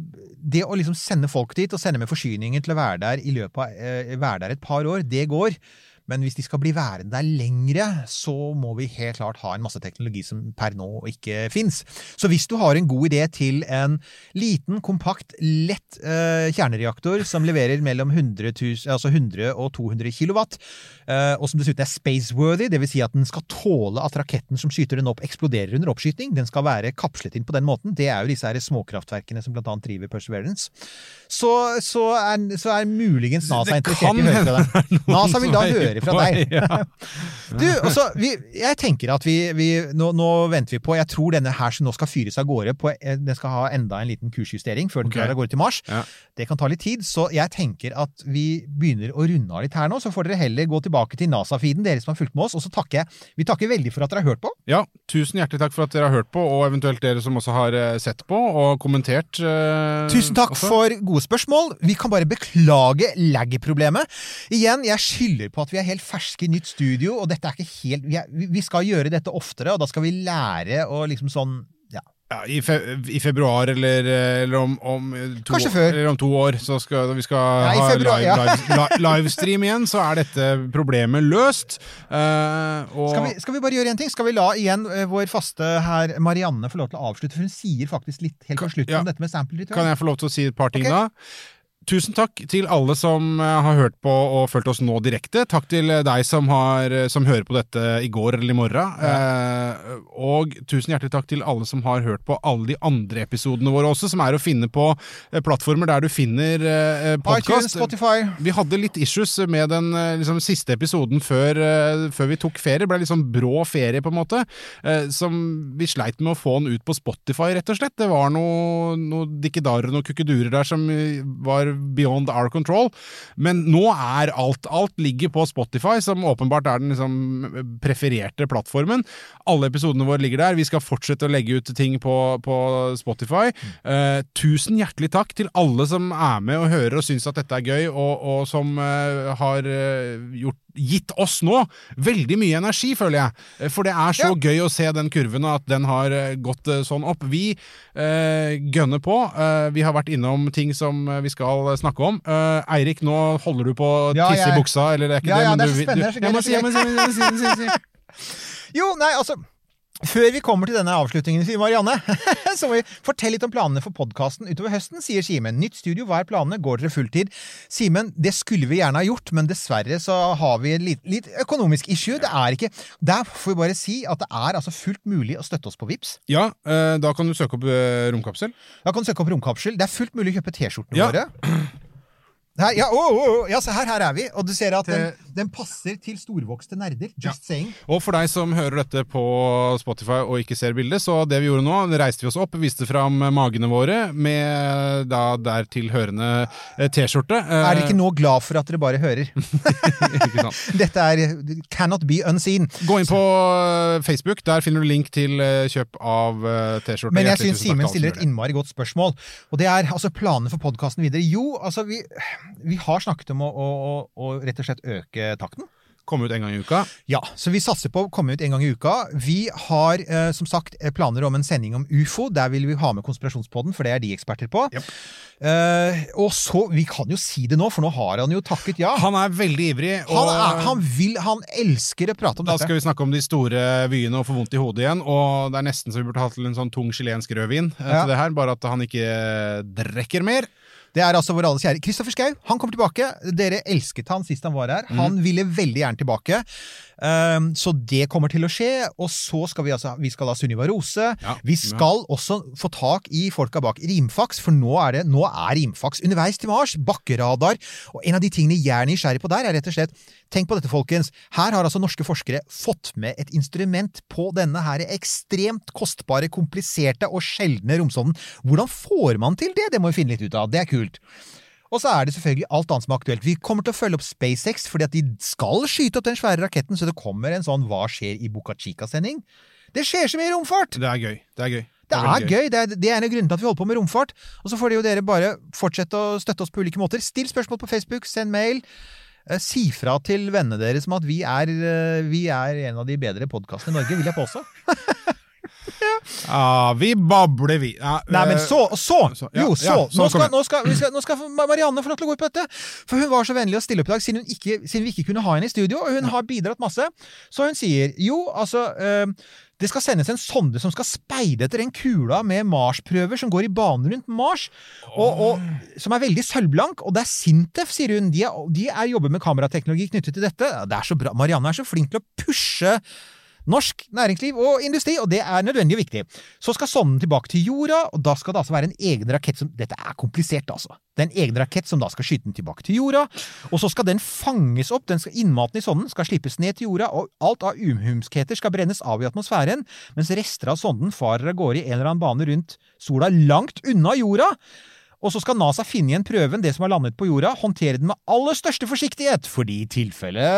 det å liksom sende folk dit og sende med forsyningen til å være der i løpet av, uh, være der et par år, det går. Men hvis de skal bli værende der lengre, så må vi helt klart ha en masse teknologi som per nå ikke finnes. Så hvis du har en god idé til en liten, kompakt, lett uh, kjernereaktor som leverer mellom hundre tusen, altså hundre og to hundre kilowatt, uh, og som dessuten er spaceworthy, det vil si at den skal tåle at raketten som skyter den opp eksploderer under oppskyting, den skal være kapslet inn på den måten, det er jo disse her småkraftverkene som blant annet driver Perseverance. Så, så, er, så er muligens NASA interessert i å høre fra deg. NASA vil da høre fra deg. Ja. Du, også, vi, jeg tenker at vi, vi nå, nå venter vi på, jeg tror denne her som nå skal fyres av gårde på, den skal ha enda en liten kursjustering før den okay. klarer å gå til Mars. Ja. Det kan ta litt tid, så jeg tenker at vi begynner å runde av litt her nå, så får dere heller gå tilbake til NASA-feeden, dere som har fulgt med oss, og så takker jeg, vi takker veldig for at dere har hørt på.
Ja, tusen hjertelig takk for at dere har hørt på, og eventuelt dere som også har sett på og kommentert. Uh,
tusen takk også. For gode spørsmål. Vi kan bare beklage lag-problemet. Igjen, jeg skylder på at vi er helt ferske i nytt studio, og dette er ikke helt, vi, er, vi skal gjøre dette oftere, og da skal vi lære og liksom sånn, ja.
Ja, i, fe, i februar eller, eller om, om, to,
Kanskje før.
Eller om to år, så skal vi skal
ja,
ha
februar,
live,
ja.
live, live, livestream igjen, så er dette problemet løst. Uh, og...
skal, vi, skal vi bare gjøre en ting? Skal vi la igjen uh, vår faste her, Marianne, få lov til å avslutte, for hun sier faktisk litt helt på slutten
ja.
om dette med sample return.
Kan jeg få lov til å si et par ting
okay.
da? Tusen takk til alle som har hørt på og følt oss nå direkte. Takk til deg som, har, som hører på dette i går eller i morgen. Ja. Eh, og tusen hjertelig takk til alle som har hørt på alle de andre episodene våre også, som er å finne på plattformer der du finner eh, podcast.
iTunes, Spotify.
Vi hadde litt issues med den liksom, siste episoden før, eh, før vi tok ferie. Det ble liksom brå ferie på en måte, eh, som vi sleit med å få den ut på Spotify rett og slett. Det var noe, noe dikkedarer og noe kukedurer der som var beyond our control, men nå er alt, alt ligger på Spotify, som åpenbart er den liksom prefererte plattformen. Alle episodene våre ligger der, vi skal fortsette å legge ut ting på, på Spotify. Uh, tusen hjertelig takk til alle som er med og hører og synes at dette er gøy, og, og som uh, har uh, gjort gitt oss nå veldig mye energi, føler jeg. For det er så ja. gøy å se den kurven, at den har gått sånn opp. Vi eh, gønner på. Eh, vi har vært innom ting som vi skal snakke om. Eh, Eirik, nå holder du på å
ja,
tisse
jeg...
i buksa, eller det er ikke
ja,
det?
Ja,
men
det er
du,
spennende.
Du, jeg må si, jeg må si, jeg må si, jeg må si.
Jo, nei, altså Før vi kommer til denne avslutningen, Marianne, så må vi fortelle litt om planene for podcasten utover høsten, sier Simen. Nytt studio, hva er planene? Går dere fulltid? Simen, det skulle vi gjerne ha gjort, men dessverre så har vi litt, litt økonomisk issue. Det er ikke, der får vi bare si at det er altså fullt mulig å støtte oss på Vips.
Ja, da kan du søke opp romkapsel.
Da kan du søke opp romkapsel. Det er fullt mulig å kjøpe t-skjortene
ja.
våre. Her, ja, oh, oh, oh, ja, så her, her er vi, og du ser at den, den passer til storvokste nerder, just ja. saying.
Og for deg som hører dette på Spotify og ikke ser bildet, så det vi gjorde nå, reiste vi oss opp, viste fram magene våre med da der tilhørende t-skjorte.
Er dere ikke nå glad for at dere bare hører?
Ikke sant.
Dette er cannot be unseen.
Gå inn på Facebook, der finner du link til kjøp av t-skjorte.
Men jeg synes Simen stiller et innmari godt spørsmål, og det er altså planene for podcasten videre. Jo, altså vi... Vi har snakket om å, å, å, å rett og slett øke takten.
Komme ut en gang i uka.
Ja, så vi satser på å komme ut en gang i uka. Vi har, eh, som sagt, planer om en sending om U F O. Der vil vi ha med konspirasjonspodden, for det er de eksperter på. Yep. Eh, og så, vi kan jo si det nå, for nå har han jo takket ja.
Han er veldig ivrig. Og
han, er, han vil, han elsker å prate om
da
dette.
Da skal vi snakke om de store vyene og få vondt i hodet igjen, og det er nesten så vi burde ha til en sånn tung chilensk rødvin eh, ja. til det her, bare at han ikke drikker mer.
Det er altså vår alles kjære Kristoffer Schau. Han kommer tilbake. Dere elsket han sist han var her. Han mm. ville veldig gjerne tilbake. Um, så det kommer til å skje. Og så skal vi altså, vi skal ha Sunniva Rose. Ja. Vi skal ja. også få tak i folka bak Rimfax, for nå er det, nå er Rimfax underveis til Mars, bakkeradar. Og en av de tingene jeg er nysgjerrig på der er rett og slett, tenk på dette folkens, her har altså norske forskere fått med et instrument på denne her ekstremt kostbare, kompliserte og sjeldne romsonden. Hvordan får man til det? Det må vi finne litt ut av. Det er kult. Og så er det selvfølgelig alt annet som er aktuelt. Vi kommer til å følge opp SpaceX, fordi at de skal skyte opp den svære raketten, så det kommer en sånn Hva skjer i Boca Chica-sending. Det skjer så mye romfart!
Det er gøy. Det er gøy.
Det, det er, er gøy. Det er, det er en av grunnen til at vi holder på med romfart. Og så får de jo dere bare fortsette å støtte oss på ulike måter. Still spørsmål på Facebook, send mail. Si fra til vennene deres om at vi er, vi er en av de bedre podcastene i Norge, vil jeg påstå.
Ja. Ah, vi babler vi ja,
Nei, men så, så Jo, så,
ja, ja, så
nå, skal, nå, skal, skal, nå skal Marianne få lov til å gå ut på dette. For hun var så vennlig å stille opp i dag, siden, hun ikke, siden vi ikke kunne ha henne i studio. Og hun har bidratt masse. Så hun sier, jo, altså øh, det skal sendes en sonde som skal speide etter en kula med Mars-prøver som går i banen rundt Mars, og, og, som er veldig sølvblank. Og det er Sintef, sier hun. De, er, de er jobber med kamerateknologi knyttet til dette. Det er så bra. Marianne er så flink til å pushe norsk næringsliv og industri, og det er nødvendig og viktig. Så skal sonden tilbake til jorda, og da skal det altså være en egen rakett som... Dette er komplisert, altså. Det er en egen rakett som da skal skyte den tilbake til jorda, og så skal den fanges opp, den skal, innmaten i sonden skal slippes ned til jorda, og alt av umhumskheter skal brennes av i atmosfæren, mens rester av sonden farer av gårde i en eller annen bane rundt sola langt unna jorda. Og så skal NASA finne igjen prøven, det som har landet på jorda, håndtere den med aller største forsiktighet, fordi i tilfelle...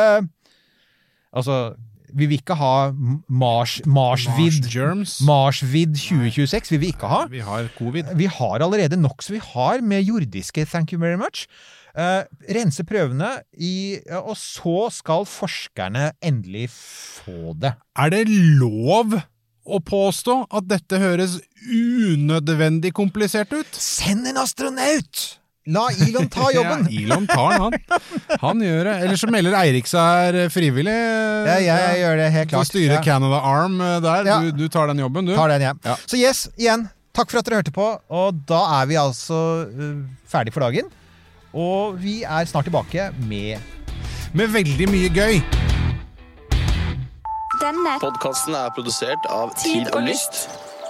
Altså... Vi vil ikke ha Mars, Marsvid, Marsvid tjue tjueseks, vi vil ikke ha.
Vi har covid.
Vi har allerede nok, så vi har med jordiske, thank you very much. Uh, rense prøvene, i, og så skal forskerne endelig få det.
Er det lov å påstå at dette høres unødvendig komplisert ut?
Send en astronaut! La Elon ta jobben.
Ja, Elon tar han. Han gjør det. Eller så melder Eirik seg frivillig.
Ja, jeg gjør det helt klart.
Så styrer
ja.
Canada Arm der.
Ja.
Du, du tar den jobben, du.
Tar den, ja. ja. Så yes, igjen, takk for at dere hørte på. Og da er vi altså uh, ferdig for dagen. Og vi er snart tilbake med...
Med veldig mye gøy.
Denne podcasten er produsert av Tid og Lyst.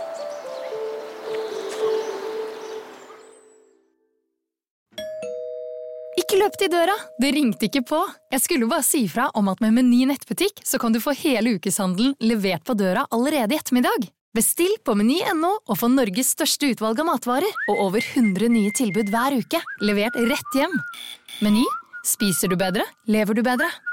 Ikke løp til døra, det ringte ikke på. Jeg skulle bare si fra om at med Meny nettbutikk så kan du få hele ukeshandelen levert på døra allerede i ettermiddag. Bestill på meny punktum no og få Norges største utvalg av matvarer og over hundre nye tilbud hver uke, levert rett hjem. Meny, spiser du bedre, lever du bedre.